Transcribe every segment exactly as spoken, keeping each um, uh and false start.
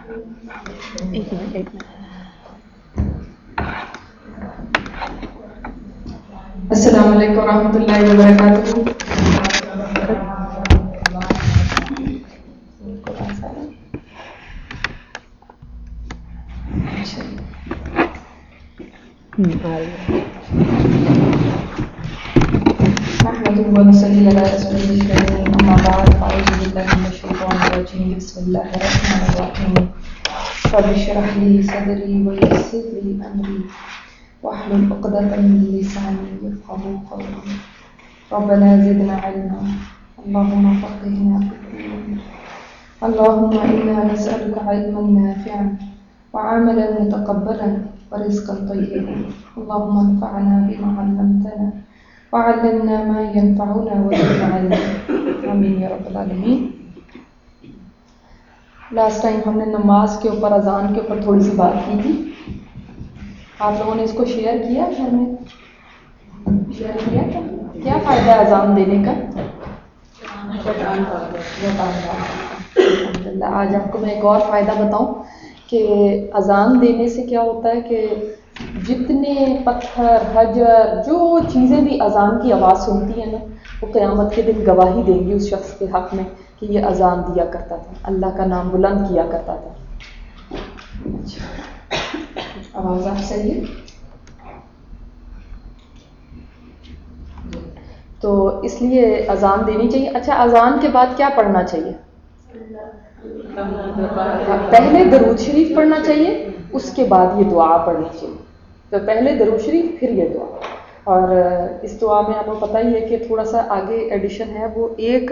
ایک منٹ ایک منٹ السلام علیکم ورحمۃ اللہ وبرکاتہ. نحمده ونصلي على رسوله الكريم. أما بعد فأعوذ بالله من الشيطان الرجيم. بسم الله الرحمن الرحيم. رب اشرح لي صدري ويسر لي أمري واحلل عقدة من لساني يفقهوا قولي. ربنا زدنا علما اللهم فقهنا في الدين. اللهم إنا نسألك علما نافعا وعملا متقبلا ورزقا طيبا. اللهم انفعنا بما علمتنا وعلمنا ما ينفعنا وزدنا علما. آمین یا رب العالمین. لاسٹ ٹائم ہم نے نماز کے اوپر، اذان کے اوپر تھوڑی سی بات کی تھی. آپ لوگوں نے اس کو شیئر کیا گھر میں؟ شیئر کیا تھا؟ کیا فائدہ ہے اذان دینے کا؟ الحمدللہ. آج آپ کو میں ایک اور فائدہ بتاؤں کہ اذان دینے سے کیا ہوتا ہے کہ جتنے پتھر، حجر، جو چیزیں بھی اذان کی آواز سنتی ہیں نا، وہ قیامت کے دن گواہی دیں گی اس شخص کے حق میں کہ یہ اذان دیا کرتا تھا، اللہ کا نام بلند کیا کرتا تھا. آواز آپ صحیح ہے؟ تو اس لیے اذان دینی چاہیے. اچھا، اذان کے بعد کیا پڑھنا چاہیے؟ پہلے درود شریف پڑھنا چاہیے، اس کے بعد یہ دعا پڑھنی چاہیے. تو پہلے درود شریف پھر یہ دعا. اور اس دعا میں آپ کو پتہ ہی ہے کہ تھوڑا سا آگے ایڈیشن ہے، وہ ایک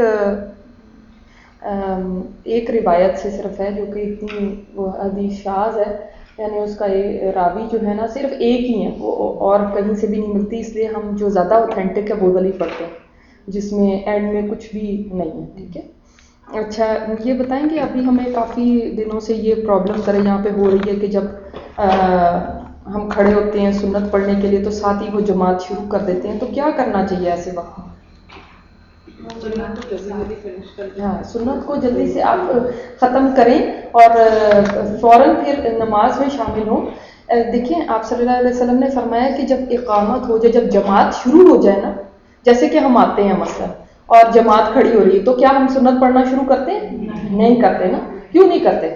ایک روایت سے صرف ہے جو کہ اتنی وہ حدیث شاذ ہے، یعنی اس کا راوی جو ہے نا صرف ایک ہی ہے، وہ اور کہیں سے بھی نہیں ملتی. اس لیے ہم جو زیادہ اوتھینٹک ہے وہ والی پڑھتے ہیں جس میں اینڈ میں کچھ بھی نہیں ہے. ٹھیک ہے. اچھا، یہ بتائیں کہ ابھی ہمیں کافی دنوں سے یہ پرابلم ذرا یہاں پہ ہو رہی ہے کہ جب آ, ہم کھڑے ہوتے ہیں سنت پڑھنے کے لیے تو ساتھ ہی وہ جماعت شروع کر دیتے ہیں. تو کیا کرنا چاہیے ایسے وقت میں؟ ہاں، سنت کو جلدی سے آپ ختم کریں اور فوراً پھر نماز میں شامل ہوں. دیکھیں، آپ صلی اللہ علیہ وسلم نے فرمایا کہ جب اقامت ہو جائے، جب جماعت شروع ہو جائے نا، جیسے کہ ہم آتے ہیں مثلا اور جماعت کھڑی ہو رہی ہے، تو کیا ہم سنت پڑھنا شروع کرتے ہیں؟ نہیں کرتے نا. کیوں نہیں کرتے؟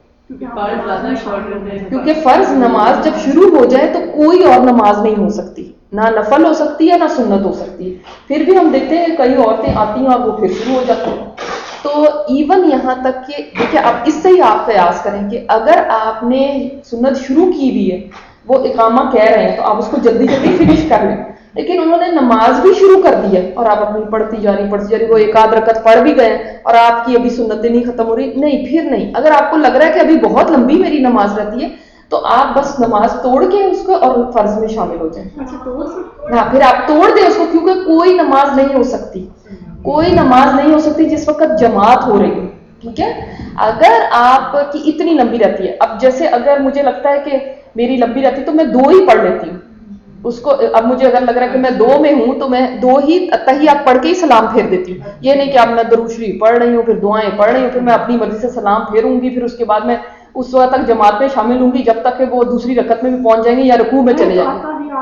کیونکہ فرض نماز جب شروع ہو جائے تو کوئی اور نماز نہیں ہو سکتی، نہ نفل ہو سکتی ہے نہ سنت ہو سکتی ہے. پھر بھی ہم دیکھتے ہیں کئی عورتیں آتی ہیں اور وہ پھر شروع ہو جاتی ہیں. تو ایون یہاں تک کہ دیکھیں، اب اس سے ہی آپ قیاس کریں کہ اگر آپ نے سنت شروع کی ہوئی ہے، وہ اقامہ کہہ رہے ہیں، تو آپ اس کو جلدی جلدی فنش کر لیں. لیکن انہوں نے نماز بھی شروع کر دی ہے اور آپ اپنی پڑھتی جا رہی پڑھتی جا رہی وہ ایک آدھ رکعت پڑھ بھی گئے اور آپ کی ابھی سنتیں نہیں ختم ہو رہی. نہیں، پھر نہیں. اگر آپ کو لگ رہا ہے کہ ابھی بہت لمبی میری نماز رہتی ہے تو آپ بس نماز توڑ کے اس کو اور فرض میں شامل ہو جائیں. ہاں، پھر آپ توڑ دیں اس کو، کیونکہ کوئی نماز نہیں ہو سکتی، کوئی نماز نہیں ہو سکتی جس وقت جماعت ہو رہی ہے. ٹھیک ہے. اگر آپ کی اتنی لمبی رہتی ہے، اب جیسے اگر مجھے لگتا ہے کہ میری لمبی رہتی ہے تو میں دو ہی پڑھ لیتی ہوں اس کو. اب مجھے اگر لگ رہا ہے کہ میں دو میں ہوں تو میں دو ہی تحیات پڑھ کے ہی سلام پھیر دیتی ہوں. یہ نہیں کہ اب میں درود شریف پڑھ رہی ہوں، پھر دعائیں پڑھ رہی ہوں، پھر میں اپنی مرضی سے سلام پھیروں گی، پھر اس کے بعد میں اس وقت تک جماعت میں شامل ہوں گی جب تک کہ وہ دوسری رکعت میں بھی پہنچ جائیں گے یا رکوع میں چلے جائیں گے.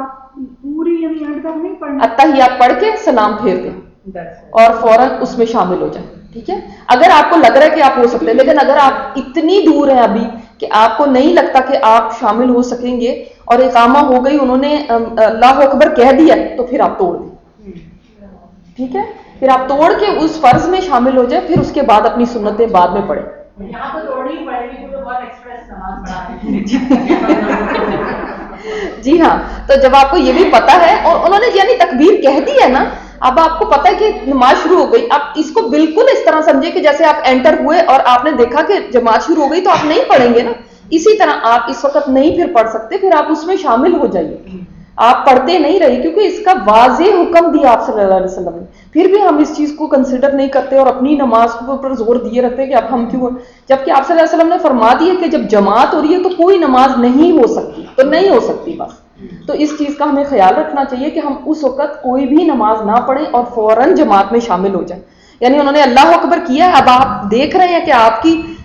اتحیات پڑھ کے سلام پھیر دیں اور فوراً اس میں شامل ہو جائیں. ٹھیک ہے. اگر آپ کو لگ رہا ہے کہ آپ ہو سکتے ہیں، لیکن اگر آپ اتنی دور ہیں ابھی کہ آپ کو نہیں لگتا کہ آپ شامل ہو سکیں گے اور اقامہ ہو گئی، انہوں نے اللہ اکبر کہہ دیا، تو پھر آپ توڑ دیں. ٹھیک ہے. پھر آپ توڑ کے اس فرض میں شامل ہو جائیں، پھر اس کے بعد اپنی سنتیں بعد میں پڑھیں. یہاں تو توڑنی ہی پڑے گی کیونکہ بہت ایکسپریس نماز پڑھا. جی ہاں. تو جب آپ کو یہ بھی پتا ہے اور انہوں نے یعنی تکبیر کہہ دی ہے نا، اب آپ کو پتا ہے کہ نماز شروع ہو گئی، آپ اس کو بالکل اس طرح سمجھے کہ جیسے آپ انٹر ہوئے اور آپ نے دیکھا کہ جماعت شروع ہو گئی تو آپ نہیں پڑھیں گے نا. اسی طرح آپ اس وقت نہیں پھر پڑھ سکتے، پھر آپ اس میں شامل ہو جائیے. آپ پڑھتے نہیں رہی کیونکہ اس کا واضح حکم دیا آپ صلی اللہ علیہ وسلم نے. پھر بھی ہم اس چیز کو کنسیڈر نہیں کرتے اور اپنی نماز کے اوپر زور دیے رہتے کہ اب ہم کیوں، جبکہ آپ صلی اللہ علیہ وسلم نے فرما دیا کہ جب جماعت ہو رہی ہے تو کوئی نماز نہیں ہو سکتی، تو نہیں ہو سکتی بس. تو اس چیز کا ہمیں خیال رکھنا چاہیے کہ ہم اس وقت کوئی بھی نماز نہ پڑھیں اور فوراً جماعت میں شامل ہو جائیں. یعنی انہوں نے اللہ اکبر کیا، اب آپ دیکھ رہے ہیں کہ آپ کی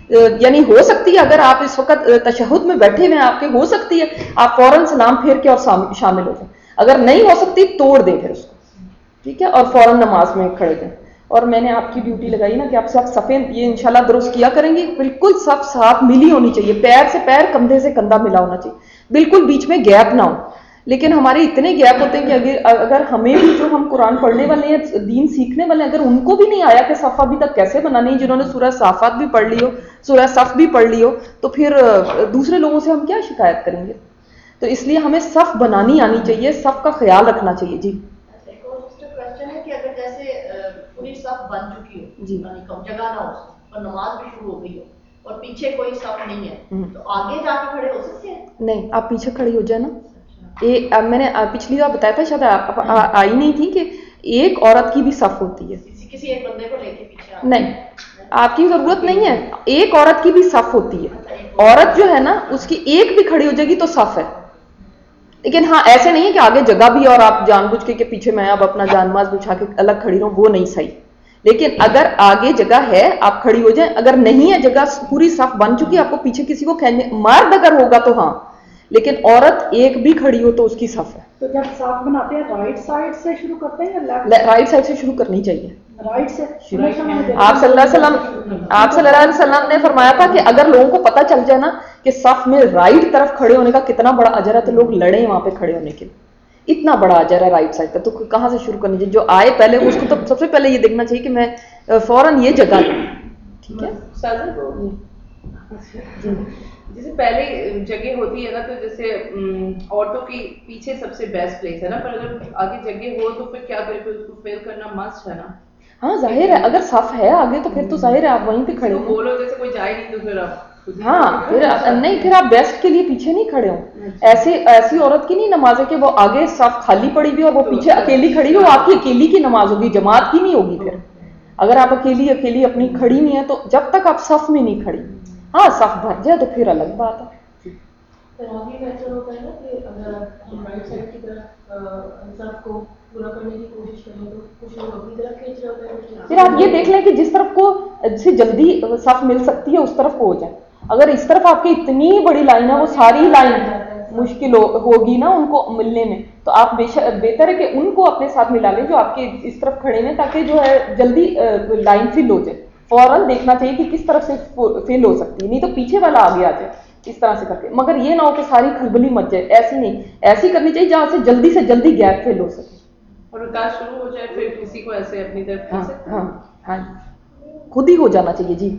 یعنی ہو سکتی ہے اگر آپ اس وقت تشہد میں بیٹھے ہوئے ہیں آپ کے، ہو سکتی ہے آپ فوراً سلام پھیر کے اور شامل ہو جائیں. اگر نہیں ہو سکتی توڑ دیں پھر اس کو، ٹھیک ہے، اور فوراً نماز میں کھڑے دیں. اور میں نے آپ کی ڈیوٹی لگائی نا کہ آپ سب صفیں یہ انشاءاللہ درست کیا کریں گے. بالکل سب ساتھ ملی ہونی چاہیے، پیر سے پیر کندھے سے کندھا ملا ہونا چاہیے، بالکل بیچ میں گیپ نہ ہو. لیکن ہمارے اتنے گیپ ہوتے ہیں کہ اگر اگر ہمیں بھی جو ہم قرآن پڑھنے والے ہیں، دین سیکھنے والے ہیں، اگر ان کو بھی نہیں آیا کہ صف ابھی تک کیسے بنانی ہے، جنہوں نے سورہ صافات بھی پڑھ لی ہو، سورہ صف بھی پڑھ لی ہو، تو پھر دوسرے لوگوں سے ہم کیا شکایت کریں گے. تو اس لیے ہمیں صف بنانی آنی چاہیے، صف کا خیال رکھنا چاہیے. جی ایک اور کوسچن ہے کہ اگر جیسے پوری صف بن چکی ہو، جی، یعنی کم جگہ نہ ہو اور نماز بھی شروع ہو گئی ہو اور پیچھے کوئی صف نہیں ہے، تو آگے جا کے کھڑے ہو سکتے ہیں؟ نہیں، آپ پیچھے کھڑی ہو جائے نا. ایک میں نے پچھلی بار بتایا تھا، شاید آپ آئی نہیں تھی، کہ ایک عورت کی بھی صف ہوتی ہے. کسی ایک بندے کو لے کے پیچھے نہیں، آپ کی ضرورت نہیں ہے، ایک عورت کی بھی صف ہوتی ہے. عورت جو ہے نا اس کی ایک بھی کھڑی ہو جائے گی تو صف ہے. لیکن ہاں ایسے نہیں ہے کہ آگے جگہ بھی اور آپ جان بوجھ کے کہ پیچھے میں اب اپنا جان ماز بچھا کے الگ کھڑی رہوں، وہ نہیں صحیح. لیکن اگر آگے جگہ ہے آپ کھڑی ہو جائیں، اگر نہیں ہے جگہ، پوری صف بن چکی، آپ کو پیچھے کسی کو کھینچنے، مرد اگر ہوگا تو ہاں، لیکن عورت ایک بھی کھڑی ہو تو اس کی صف ہے. تو جب صف بناتے ہیں رائٹ سائڈ سے شروع کرتے ہیں یا لیفٹ؟ رائٹ سائڈ سے شروع کرنی چاہیے. رائٹ سے. آپ صلی اللہ علیہ وسلم آپ صلی اللہ علیہ وسلم نے فرمایا تھا کہ اگر لوگوں کو پتہ چل جائے نا کہ صف میں رائٹ طرف کھڑے ہونے کا کتنا بڑا اجر ہے، تو لوگ لڑیں وہاں پہ کھڑے ہونے کے لیے. اتنا بڑا اجر ہے رائٹ سائڈ کا، تو کہاں سے شروع کرنی چاہیے؟ جو آئے پہلے اس کو تو سب سے پہلے یہ دیکھنا چاہیے کہ میں فوراً یہ جگہ لوں. ٹھیک ہے. جیسے پہلے جگہ ہوتی ہے نا، تو جیسے عورتوں کی پیچھے سب سے بیسٹ پلیس ہے نا، پر اگر آگے جگہ ہو تو پھر کیا کرے، پھر اس کو فیل کرنا مسٹ ہے نا. ہاں ظاہر ہے، اگر صف ہے آگے تو پھر تو ظاہر ہے آپ وہیں پہ کھڑے ہو. بولو جیسے کوئی جائے نہیں تو پھر آپ ہاں پھر نہیں، پھر آپ بیسٹ کے لیے پیچھے نہیں کھڑے ہو. ایسی ایسی عورت کی نہیں نماز ہے کہ وہ آگے صف خالی پڑی ہوئی اور وہ پیچھے اکیلی کھڑی ہو. آپ کی اکیلی کی نماز ہوگی، جماعت کی نہیں ہوگی. پھر اگر آپ اکیلی اکیلی اپنی کھڑی نہیں ہے تو جب تک آپ صف میں نہیں کھڑی، ہاں صف بھر جائے تو پھر الگ بات ہے. آگے بہتر ہوتا ہے نا کہ اگر ہم رائٹ سائڈ کی طرف صف کو پورا کرنے کی کوشش کریں تو کچھ لوگ اپنی طرف کھینچ رہے ہوتے ہیں. پھر آپ یہ دیکھ لیں کہ جس طرف کو سے جلدی صف مل سکتی ہے اس طرف کو ہو جائے. اگر اس طرف آپ کی اتنی بڑی لائن ہے، وہ ساری لائن مشکل ہوگی نا ان کو ملنے میں، تو آپ بہتر ہے کہ ان کو اپنے ساتھ ملا لیں جو آپ کے اس طرف کھڑے ہیں، تاکہ جو ہے جلدی لائن فل ہو جائے. فوراً دیکھنا چاہیے کہ کس طرف سے فل ہو سکتی ہے، نہیں تو پیچھے والا آگے آ جائے اس طرح سے کر کے. مگر یہ نہ ہو کہ ساری کھلبلی مچ جائے، ایسی نہیں، ایسی کرنی چاہیے جہاں سے جلدی سے جلدی گیپ فل ہو سکے. اور رکعت شروع ہو جائے پھر کسی کو ایسے اپنی طرف ہاں ہاں ہاں خود ہی ہو جانا چاہیے. جی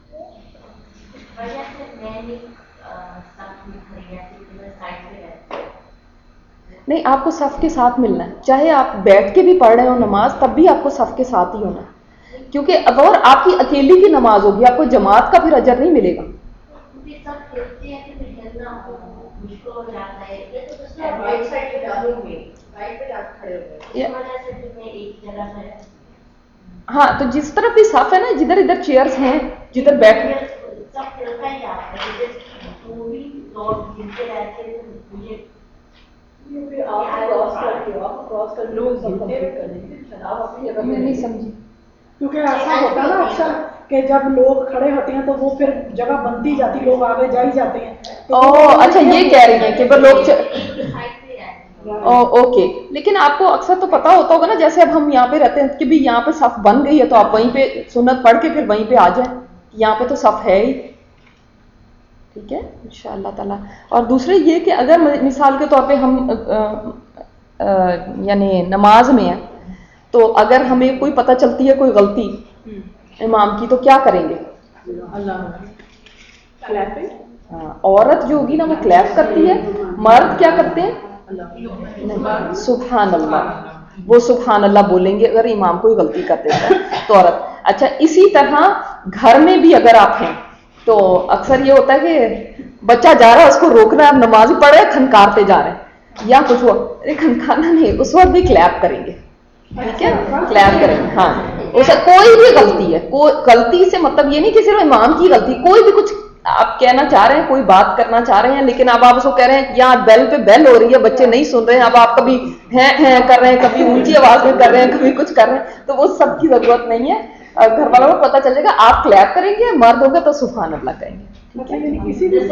نہیں، آپ کو صف کے ساتھ ملنا ہے، چاہے آپ بیٹھ کے بھی پڑھ رہے ہو نماز تب بھی آپ کو صف کے ساتھ ہی ہونا ہے، کیونکہ اگر آپ کی اکیلی کی نماز ہوگی آپ کو جماعت کا پھر اجر نہیں ملے گا. ہاں تو جس طرف بھی صف ہے نا، جدھر ادھر چیئرز ہیں جدھر بیٹھ نہیں سمجھی. کیونکہ ایسا ہوتا ہے نا اکثر کہ جب لوگ کھڑے ہوتے ہیں تو وہ پھر جگہ بنتی جاتی، لوگ آگے جا ہی جاتے ہیں. اوہ اچھا یہ کہہ رہی ہیں کہ وہ لوگ اوکے. لیکن آپ کو اکثر تو پتا ہوتا ہوگا نا، جیسے اب ہم یہاں پہ رہتے ہیں کہ بھی یہاں پہ صف بن گئی ہے تو آپ وہیں پہ سنت پڑھ کے پھر وہیں پہ آ جائیں، یہاں پہ تو صف ہے ہی. ٹھیک ہے ان شاء اللہ تعالیٰ. اور دوسرے یہ کہ اگر مثال کے طور پہ ہم یعنی نماز میں ہیں تو اگر ہمیں کوئی پتہ چلتی ہے کوئی غلطی امام کی تو کیا کریں گے؟ ہاں عورت جو ہوگی نا وہ کلیپ کرتی ہے، مرد کیا کرتے ہیں؟ سبحان اللہ، وہ سبحان اللہ بولیں گے اگر امام کوئی غلطی کر دیتا ہے تو عورت. اچھا اسی طرح گھر میں بھی اگر آپ ہیں تو اکثر یہ ہوتا ہے کہ بچہ جا رہا ہے اس کو روکنا ہے، نماز پڑھے کھنکارتے جا رہے ہیں یا کچھ ہوا، کھنکانا نہیں، اس وقت بھی کلیپ کریں گے. ٹھیک ہے کلیپ کریں گے. ہاں اسے کوئی بھی غلطی ہے، کوئی غلطی سے مطلب یہ نہیں کہ صرف امام کی غلطی، کوئی بھی کچھ آپ کہنا چاہ رہے ہیں، کوئی بات کرنا چاہ رہے ہیں، لیکن اب آپ اس کو کہہ رہے ہیں یہاں بیل پہ بیل ہو رہی ہے، بچے نہیں سن رہے ہیں، اب آپ کبھی ہیں ہیں کر رہے ہیں، کبھی اونچی آواز میں کر رہے ہیں، کبھی کچھ کر رہے ہیں، تو وہ سب کی ضرورت نہیں ہے. घर वालों को पता चल जाएगा, आप क्लैप करेंगे, मर्द होगा तो सुभान अल्लाह कहेंगे। अच्छा, यानी किसी भी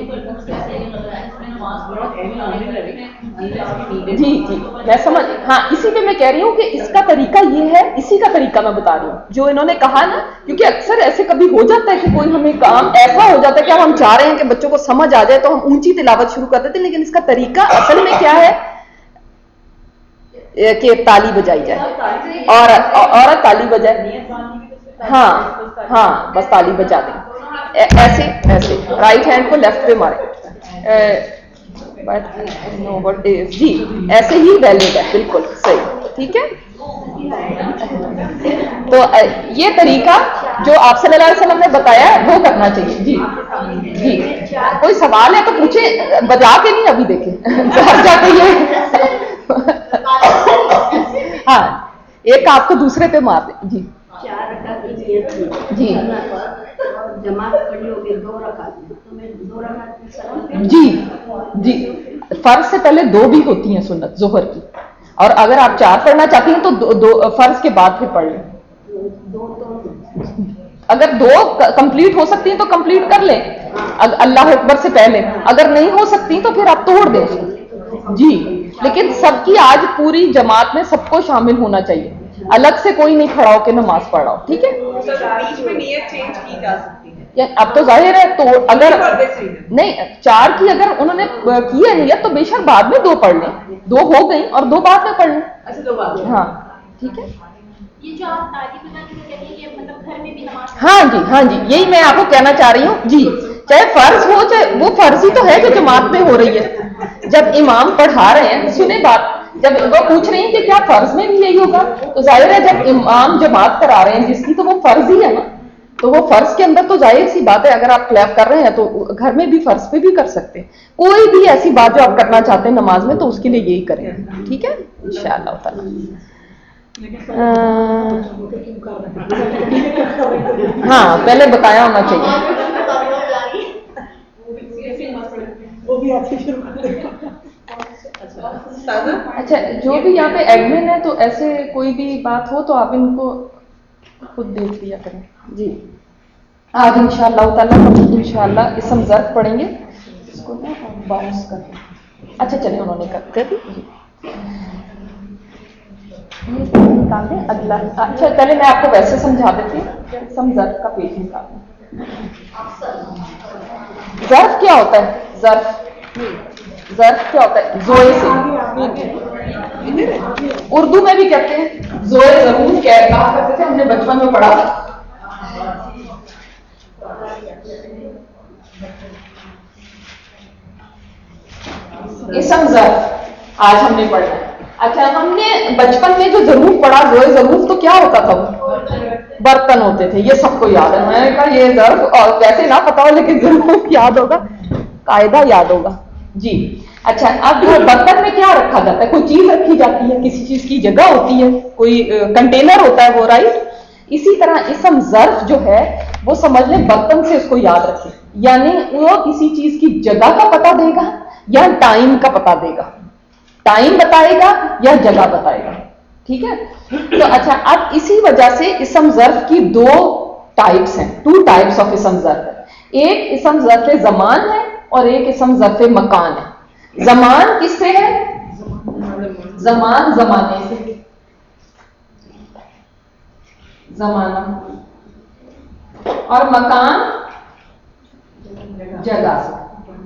जी जी मैं समझ, हाँ इसी पे मैं कह रही हूँ कि इसका तरीका ये है, इसी का तरीका मैं बता रही हूँ जो इन्होंने कहा ना, क्योंकि अक्सर ऐसे कभी हो जाता है कि कोई हमें काम ऐसा हो जाता है कि हम चाह रहे हैं कि बच्चों को समझ आ जाए तो हम ऊंची तिलावत शुरू कर देते हैं, लेकिन इसका तरीका असल में क्या है कि ताली बजाई जाए और औरत ताली बजाए, हाँ हाँ बस ताली बजा दें, ऐसे ऐसे राइट हैंड को लेफ्ट पे मारे, नो बट जी ऐसे ही वैलिड है, बिल्कुल सही, ठीक है। तो ये तरीका जो आप सल्लल्लाहु अलैहि वसल्लम ने बताया है वो करना चाहिए। जी जी कोई सवाल है तो पूछे, बजा के नहीं अभी देखें घर जाके ये हाँ एक आपको दूसरे पे मार दे। जी चार रकात की नियत की जी और जमात खड़ी हो गई दो रकात में, तो मैं दो रकात में सलाम जी जी फर्ज से पहले दो भी होती हैं सुन्नत जोहर की, और अगर आप चार पढ़ना चाहती हैं तो दो, दो फर्ज के बाद फिर पढ़ लें। दो तो अगर दो कंप्लीट हो सकती हैं तो कंप्लीट कर लें अल्लाह अकबर से पहले, अगर नहीं हो सकती तो फिर आप तोड़ दें उसको। जी लेकिन सबकी आज पूरी जमात में सबको शामिल होना चाहिए, अलग से कोई नहीं खड़ा होकर नमाज पढ़ रहा हो, ठीक है। बीच में नियत चेंज की जा सकती है या अब तो जाहिर है, तो अगर नहीं चार की अगर उन्होंने की है नियत तो बेशक बाद में दो पढ़ लें, दो हो गई और दो बाद में पढ़ लें। अच्छा दो बाद, हाँ ठीक है। ये जो आप ताली बजाने को कह रही है, मतलब घर में भी नमाज, हाँ जी हाँ जी यही मैं आपको कहना चाह रही हूँ जी, चाहे फर्ज हो चाहे वो फर्ज ही तो है जो जमात में हो रही है। जब इमाम पढ़ा रहे हैं, सुने बात, जब वो पूछ रही हैं कि क्या फर्ज में भी यही होगा, तो जाहिर है जब इमाम जमात करा रहे हैं जिसकी, तो वो फर्ज ही है ना, तो वो फर्ज के अंदर तो जाहिर सी बात है अगर आप क्लैप कर रहे हैं तो घर में भी फर्ज पे भी कर सकते हैं। कोई भी ऐसी बात जो आप करना चाहते हैं नमाज में तो उसके लिए यही करें, ठीक है इंशाअल्लाह ताला। हाँ पहले बताया होना चाहिए। वो भी अच्छी शुरू कर देगा। अच्छा जो भी यहाँ पे एडमिन है तो ऐसे कोई भी बात हो तो आप इनको खुद देख लिया करें। जी आज इंशाअल्लाह ताला हम इंशाअल्लाह इसम ज़र्फ पढ़ेंगे, इसको ना बाउंस कर, अच्छा चलिए उन्होंने कर दी ये निकाल दें अगला। अच्छा पहले मैं आपको वैसे समझा देती हूँ, इसम ज़र्फ का पेज निकालना। ज़र्फ क्या होता है? ज़र्फ ज़र्फ क्या होता है? जोए से, उर्दू में भी कहते हैं जोए ज़रूर कह कहा करते थे, हमने बचपन में पढ़ा था। इसम ज़र्फ आज हमने पढ़ा है। अच्छा हमने बचपन में जो जरूर पढ़ा जोए ज़रूर, तो क्या होता था? वो बर्तन होते थे, ये सबको याद है। मैंने कहा ये ज़र्फ और वैसे ना पता हो लेकिन जरूर याद होगा, कायदा याद होगा जी। अच्छा अब बर्तन में क्या रखा जाता है? कोई चीज रखी जाती है, किसी चीज की जगह होती है, कोई कंटेनर होता है वो, राइट। इसी तरह इसम ज़र्फ जो है वो समझ लें बर्तन से उसको याद रखें, यानी वो किसी चीज की जगह का पता देगा या टाइम का पता देगा, टाइम बताएगा या जगह बताएगा, ठीक है। तो अच्छा अब इसी वजह से इसम ज़र्फ की दो टाइप्स हैं, टू टाइप्स ऑफ इसम ज़र्फ है। एक इसम ज़र्फ ज़मान है और एक इसम ज़र्फ मकान है। ज़मान किससे है? ज़मान ज़माने से, ज़माना, और मकान जगह से।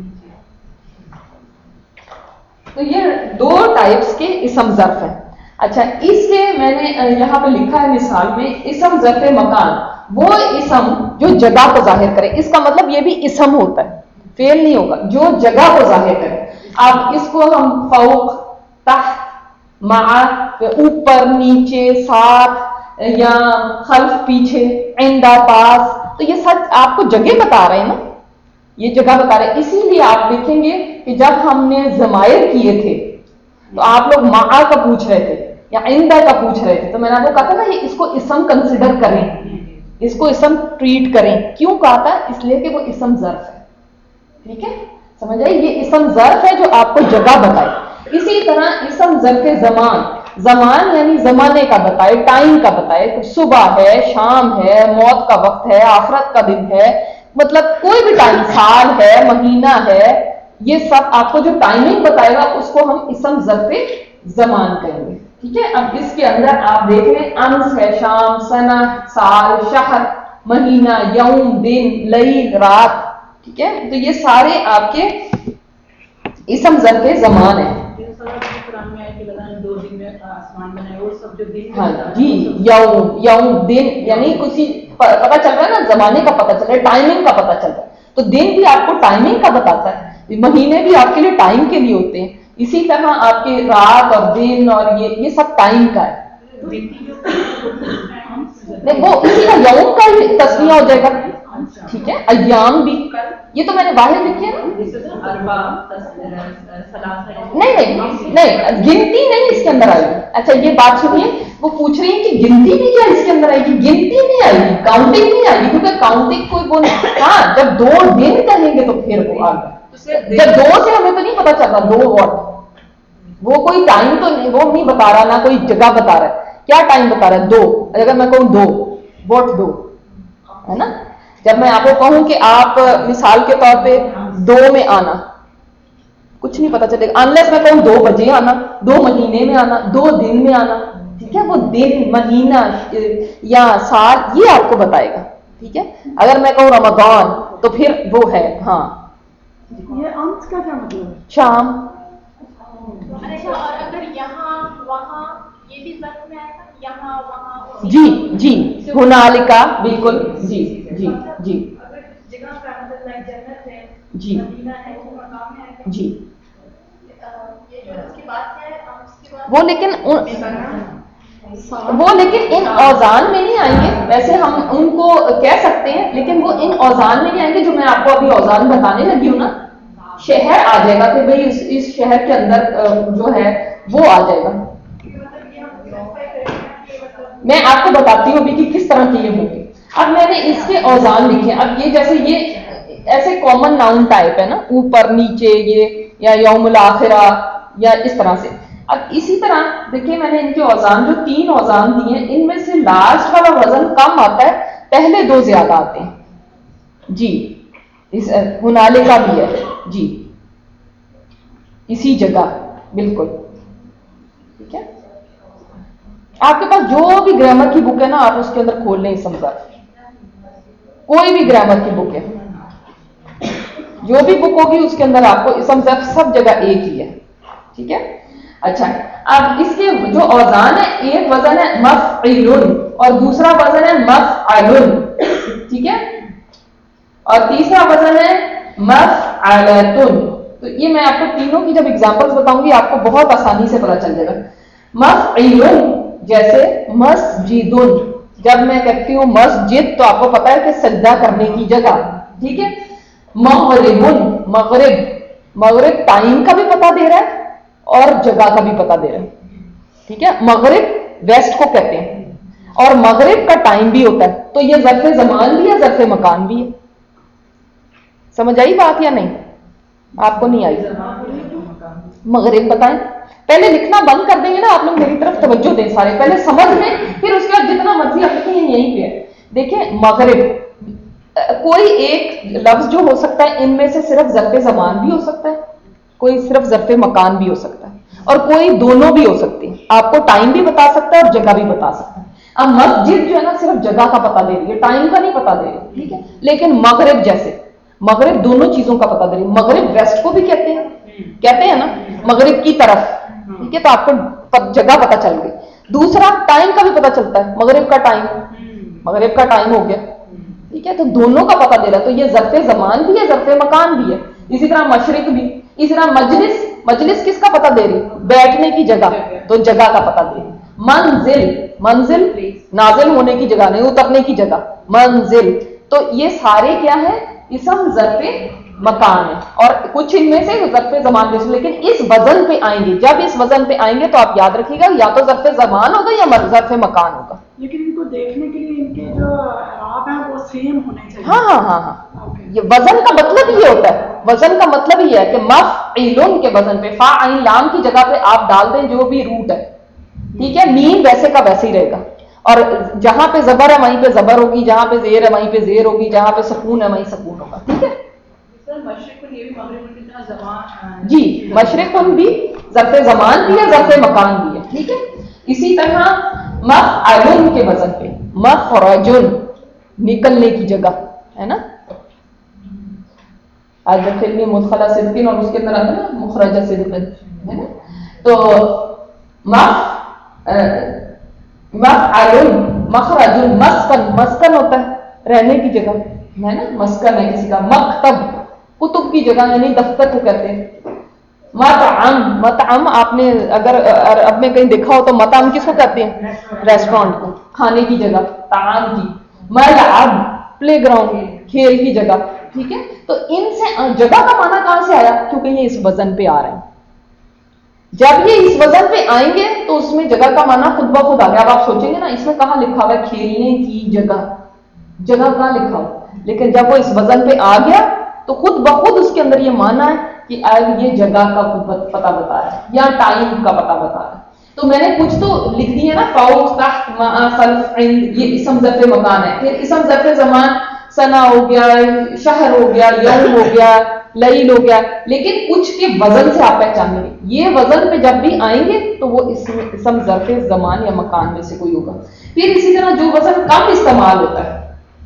तो ये दो टाइप्स के इसम ज़र्फ है। अच्छा इसलिए मैंने यहाँ पे लिखा है मिसाल में इसम ज़र्फ मकान, वो इसम जो जगह को जाहिर करे। इसका मतलब ये भी इसम होता है, फेल नहीं होगा, जो जगह को जाहिर करे। अब इसको हम फौक, तहत, मा, ऊपर, नीचे, साथ या खल्फ, पीछे, इंदा, पास, तो ये सब आपको जगह बता रहे हैं ना, ये जगह बता रहे हैं। इसीलिए आप देखेंगे कि जब हमने ज़मायर किए थे तो आप लोग मा का पूछ रहे थे या इंदा का पूछ रहे थे, तो मैंने आपको कहा था ना ये इसको इसम कंसिडर करें, इसको इसम ट्रीट करें। क्यों कहा था? इसलिए कि वो इसम ज़र्फ है, ठीक है, समझ आए। ये इसम ज़र्फ है जो आपको जगह बताए। इसी तरह इसम ज़र्फ ज़मान, زمان یعنی زمانے کا بتائے، ٹائم کا بتائے، صبح ہے، شام ہے، موت کا وقت ہے، آخرت کا دن ہے، مطلب کوئی بھی ٹائم، سال ہے، مہینہ ہے، یہ سب آپ کو جو ٹائمنگ بتائے گا اس کو ہم اسم ظرف زمان کہیں گے. ٹھیک ہے. اب اس کے اندر آپ دیکھ لیں امس ہے، شام، سنہ، سال، شہر، مہینہ، یوم، دن، لیل، رات. ٹھیک ہے. تو یہ سارے آپ کے اسم ظرف زمان ہے. قرآن میں آئے کہ اللہ نے دو دن میں آسمان بنائے اور سب جو دن ہاں جی، یوم یوم دن یعنی کچھ پتہ چل رہا ہے نا، زمانے کا پتہ چل رہا ہے، ٹائمنگ کا پتہ چل رہا ہے. تو دن بھی آپ کو ٹائمنگ کا بتاتا ہے، مہینے بھی آپ کے لیے ٹائم کے لیے ہوتے ہیں. اسی طرح آپ کے رات اور دن اور یہ یہ سب ٹائم کا ہے. نہیں وہ اسی کا یوم کا ہی تسمیہ ہو جائے گا. ٹھیک ہے. ایام بھی یہ تو میں نے باہر لکھی ہے نا. نہیں نہیں نہیں گنتی نہیں اس کے اندر آئے گی. اچھا یہ بات سنیے، وہ پوچھ رہی ہیں کہ گنتی بھی کیا اس کے اندر آئے گی؟ گنتی نہیں آئے گی، کاؤنٹنگ نہیں آئے گی، کیونکہ کاؤنٹنگ کوئی وہ نہیں. ہاں جب دو دن کہیں گے تو پھر وہ آ گیا. جب دو سے ہمیں تو نہیں پتا چلتا دو واٹ، وہ کوئی ٹائم تو نہیں، وہ نہیں بتا رہا، نہ کوئی جگہ بتا رہا ہے. کیا ٹائم بتا رہا ہے؟ دو. اگر میں کہوں دو واٹ، دو ہے نا. جب میں آپ کو کہوں کہ آپ مثال کے طور پہ دو میں آنا، کچھ نہیں پتا چلے گا انلیس میں کہوں دو بجے آنا، دو مہینے میں آنا، دو دن میں آنا. ٹھیک ہے. وہ دن، مہینہ یا سال یہ آپ کو بتائے گا. ٹھیک ہے. اگر میں کہوں رمضان تو پھر وہ ہے ہاں یہ انس کا کیا مطلب ہے؟ شام. اچھا اور اگر یہاں وہاں یہ بھی ظرف میں آئے گا، یہاں وہاں؟ جی جی ہنالکا بالکل. جی جی جی اگر جگہ کا مطلب لائک جنت ہے، جی مدینہ ہے، وہ مقام ہے. جی یہ جو اس کے بعد ہے اس کے بعد وہ لیکن وہ لیکن ان اوزان میں نہیں آئیں گے. ویسے ہم ان کو کہہ سکتے ہیں لیکن وہ ان اوزان میں نہیں آئیں گے جو میں آپ کو ابھی اوزان بتانے لگی ہوں نا. شہر آ جائے گا کہ بھئی اس, اس شہر کے اندر جو ہے وہ آ جائے گا. میں آپ کو بتاتی ہوں ابھی کہ کس طرح کی یہ ہوگی. اب میں نے اس کے اوزان لکھے. اب یہ جیسے یہ ایسے کامن ناؤن ٹائپ ہے نا، اوپر نیچے یہ یا یوم الاخرہ یا اس طرح سے. اب اسی طرح دیکھیں میں نے ان کے اوزان جو تین اوزان دیے ہیں ان میں سے لاسٹ والا وزن کم آتا ہے، پہلے دو زیادہ آتے ہیں. جی اس ہنالکا بھی ہے. جی اسی جگہ بالکل. ٹھیک ہے. آپ کے پاس جو بھی گرامر کی بک ہے نا آپ اس کے اندر کھول لیں اسم ظرف، کوئی بھی گرامر کی بک ہے، جو بھی بک ہوگی اس کے اندر آپ کو اسم ظرف سب جگہ ایک ہی ہے. ٹھیک ہے. اچھا اب اس کے جو اوزان ہے، ایک وزن ہے مفعل اور دوسرا وزن ہے مفعل. ٹھیک ہے. اور تیسرا وزن ہے مفعلۃ. تو یہ میں آپ کو تینوں کی جب اگزامپلس بتاؤں گی آپ کو بہت آسانی سے پتہ چل جائے گا. مفعل جیسے مسجد، جب میں کہتی ہوں مسجد تو آپ کو پتا ہے کہ سجدہ کرنے کی جگہ. ٹھیک ہے. مغرب، مغرب مغرب ٹائم کا بھی پتہ دے رہا ہے اور جگہ کا بھی پتہ دے رہا ہے. ٹھیک ہے. مغرب ویسٹ کو کہتے ہیں اور مغرب کا ٹائم بھی ہوتا ہے. تو یہ ظرف زمان بھی ہے، ظرف مکان بھی ہے. سمجھ آئی بات یا نہیں؟ آپ کو نہیں آئی؟ مغرب بتائیں. پہلے لکھنا بند کر دیں گے نا آپ لوگ، میری طرف توجہ دیں سارے، پہلے سمجھ لیں پھر اس کے بعد جتنا مرضی آپ لکھیں یہیں پہ ہے. دیکھیں مغرب کوئی ایک لفظ جو ہو سکتا ہے ان میں سے صرف ظرف زمان بھی ہو سکتا ہے، کوئی صرف ظرف مکان بھی ہو سکتا ہے اور کوئی دونوں بھی ہو سکتی ہے. آپ کو ٹائم بھی بتا سکتا ہے اور جگہ بھی بتا سکتا ہے. اب مسجد جو ہے نا صرف جگہ کا پتہ دے رہی ہے، ٹائم کا نہیں پتہ دے رہی. ٹھیک ہے. لیکن مغرب جیسے مغرب دونوں چیزوں کا پتہ دے رہی ہے. مغرب ویسٹ کو بھی کہتے ہیں کہتے ہیں نا، مغرب کی طرف. ٹھیک ہے. تو آپ کو جگہ پتہ چل گئی. دوسرا ٹائم کا بھی پتہ چلتا ہے، مغرب کا ٹائم مغرب کا ٹائم ہو گیا. ٹھیک ہے. تو دونوں کا پتہ دے رہا ہے. تو یہ ظرف زمان بھی ہے، ظرف مکان بھی ہے. اسی طرح مشرق بھی. اسی طرح مجلس، مجلس کس کا پتہ دے رہی؟ بیٹھنے کی جگہ، تو جگہ کا پتہ دے رہی. منزل، منزل نازل ہونے کی جگہ نہیں، اترنے کی جگہ منزل. تو یہ سارے کیا ہے؟ اسم ظرف مکان ہے اور کچھ ان میں سے ظرف زمان میں سے. لیکن اس وزن پہ آئیں گے، جب اس وزن پہ آئیں گے تو آپ یاد رکھیے گا یا تو ظرف زمان ہوگا یا ظرف مکان ہوگا. لیکن ان کو دیکھنے کے لیے ان کے جو اعراب ہیں وہ سیم ہونے چاہیے. ہاں ہاں ہاں ہاں یہ وزن کا مطلب یہ ہوتا ہے. وزن کا مطلب یہ ہے کہ مفعل کے وزن پہ فا عین لام کی جگہ پہ آپ ڈال دیں جو بھی روٹ ہے. ٹھیک ہے, میم ویسے کا ویسے ہی رہے گا, اور جہاں پہ زبر ہے وہیں پہ زبر ہوگی, جہاں پہ زیر ہے وہیں پہ زیر ہوگی, جہاں پہ سکون ہے وہیں سکون ہوگا. ٹھیک ہے سر مشرق یہ بھی مغرب کی طرح زبان جی, مشرق بھی ظرف زمان بھی ہے, ظرف مکان بھی ہے. ٹھیک ہے, اسی طرح مفعل کے وزن پہ مخرج نکلنے کی جگہ ہے نا, ادخل میں مدخلہ صدق اور اس کے اندر آتا ہے نا مخرج صدق ہے نا, تو مف مفعل مخرج مسکن, مسکن ہوتا ہے رہنے کی جگہ ہے نا, مسکن ہے کسی کا. مکتب کتب کی جگہ یعنی دفتر کو کہتے ہیں. مطعم, مطعم آپ نے اگر عرب میں کہیں دیکھا ہو تو مطعم کس کو کہتے ہیں, ریسٹورانٹ کو, کھانے کی جگہ, طعام کی. ملعب پلے گراؤنڈ, کھیل کی جگہ. ٹھیک ہے, تو ان سے جگہ کا معنی کہاں سے آیا, کیونکہ یہ اس وزن پہ آ رہے ہیں. جب یہ اس وزن پہ آئیں گے تو اس میں جگہ کا معنی خود بخود آ گیا. اب آپ سوچیں گے نا اس میں کہاں لکھا ہوا ہے کھیلنے کی جگہ, جگہ کہاں لکھا ہوا, لیکن جب وہ اس وزن پہ آ گیا تو خود بخود اس کے اندر یہ معنی ہے کہ اب یہ جگہ کا پتہ بتا ہے یا ٹائم کا پتہ بتا ہے. تو میں نے کچھ تو لکھ دی ہے نا, فوق, تحت, مع, خلف, عند, یہ اسم ظرف مکان ہے. پھر اسم ظرف زمان سنا ہو گیا, شہر ہو گیا, یوم ہو گیا, لیل ہو گیا, لیکن کچھ کے وزن سے آپ پہچانیں گے. یہ وزن پہ جب بھی آئیں گے تو وہ اسم ظرف زمان یا مکان میں سے کوئی ہوگا. پھر اسی طرح جو وزن کم استعمال ہوتا ہے,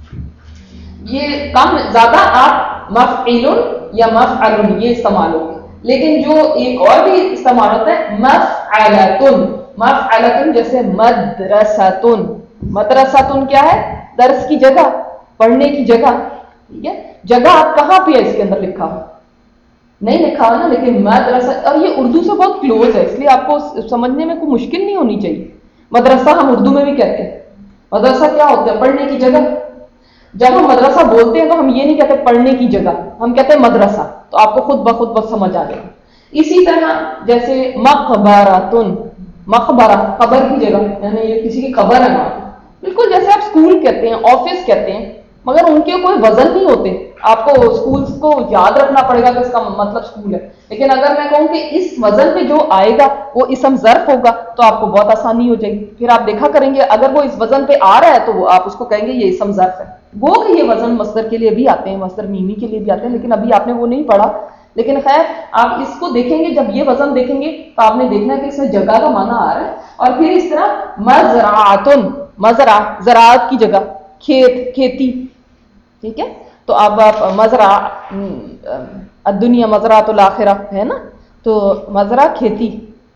یہ کم زیادہ آپ مفعل یا مفعل یہ استعمال ہوگا, لیکن جو ایک اور بھی استعمال ہوتا ہے مفعلتن, مفعلتن جیسے مدرسۃن. مدرسۃن کیا ہے, درس کی جگہ, پڑھنے کی جگہ. ٹھیک ہے, جگہ آپ کہاں پہ ہے اس کے اندر لکھا ہو, نہیں لکھا ہو نا, لیکن مدرسہ, اور یہ اردو سے بہت کلوز ہے, اس لیے آپ کو سمجھنے میں کوئی مشکل نہیں ہونی چاہیے. مدرسہ ہم اردو میں بھی کہتے ہیں. مدرسہ کیا ہوتا ہے, پڑھنے کی جگہ. جب ہم مدرسہ بولتے ہیں تو ہم یہ نہیں کہتے پڑھنے کی جگہ, ہم کہتے ہیں مدرسہ, تو آپ کو خود بخود بس سمجھ آ جائے گا. اسی طرح جیسے مقبرۃن, مقبرہ قبر کی جگہ, یعنی یہ کسی کی قبر ہے وہاں. بالکل جیسے آپ اسکول کہتے ہیں, آفس کہتے ہیں, مگر ان کے کوئی وزن نہیں ہوتے. آپ کو اسکولس کو یاد رکھنا پڑے گا کہ اس کا مطلب اسکول ہے. لیکن اگر میں کہوں کہ اس وزن پہ جو آئے گا وہ اسم ظرف ہوگا تو آپ کو بہت آسانی ہو جائے گی. پھر آپ دیکھا کریں گے اگر وہ اس وزن پہ آ رہا ہے تو وہ آپ اس کو کہیں گے یہ اسم ظرف ہے. وہ کہ یہ وزن مصدر کے لیے بھی آتے ہیں, مصدر میمی کے لیے بھی آتے ہیں, لیکن ابھی آپ نے وہ نہیں پڑھا. لیکن خیر آپ اس کو دیکھیں گے, جب یہ وزن دیکھیں گے تو آپ نے دیکھنا ہے کہ اس میں جگہ کا معنی آ رہا ہے. اور پھر اس طرح مزرعۃن, مزرع زراعت کی جگہ, کھیت, کھیتی. ٹھیک ہے, تو اب آپ مزرع, الدنیا مزرعۃ الآخرہ ہے نا, تو مزرع کھیتی.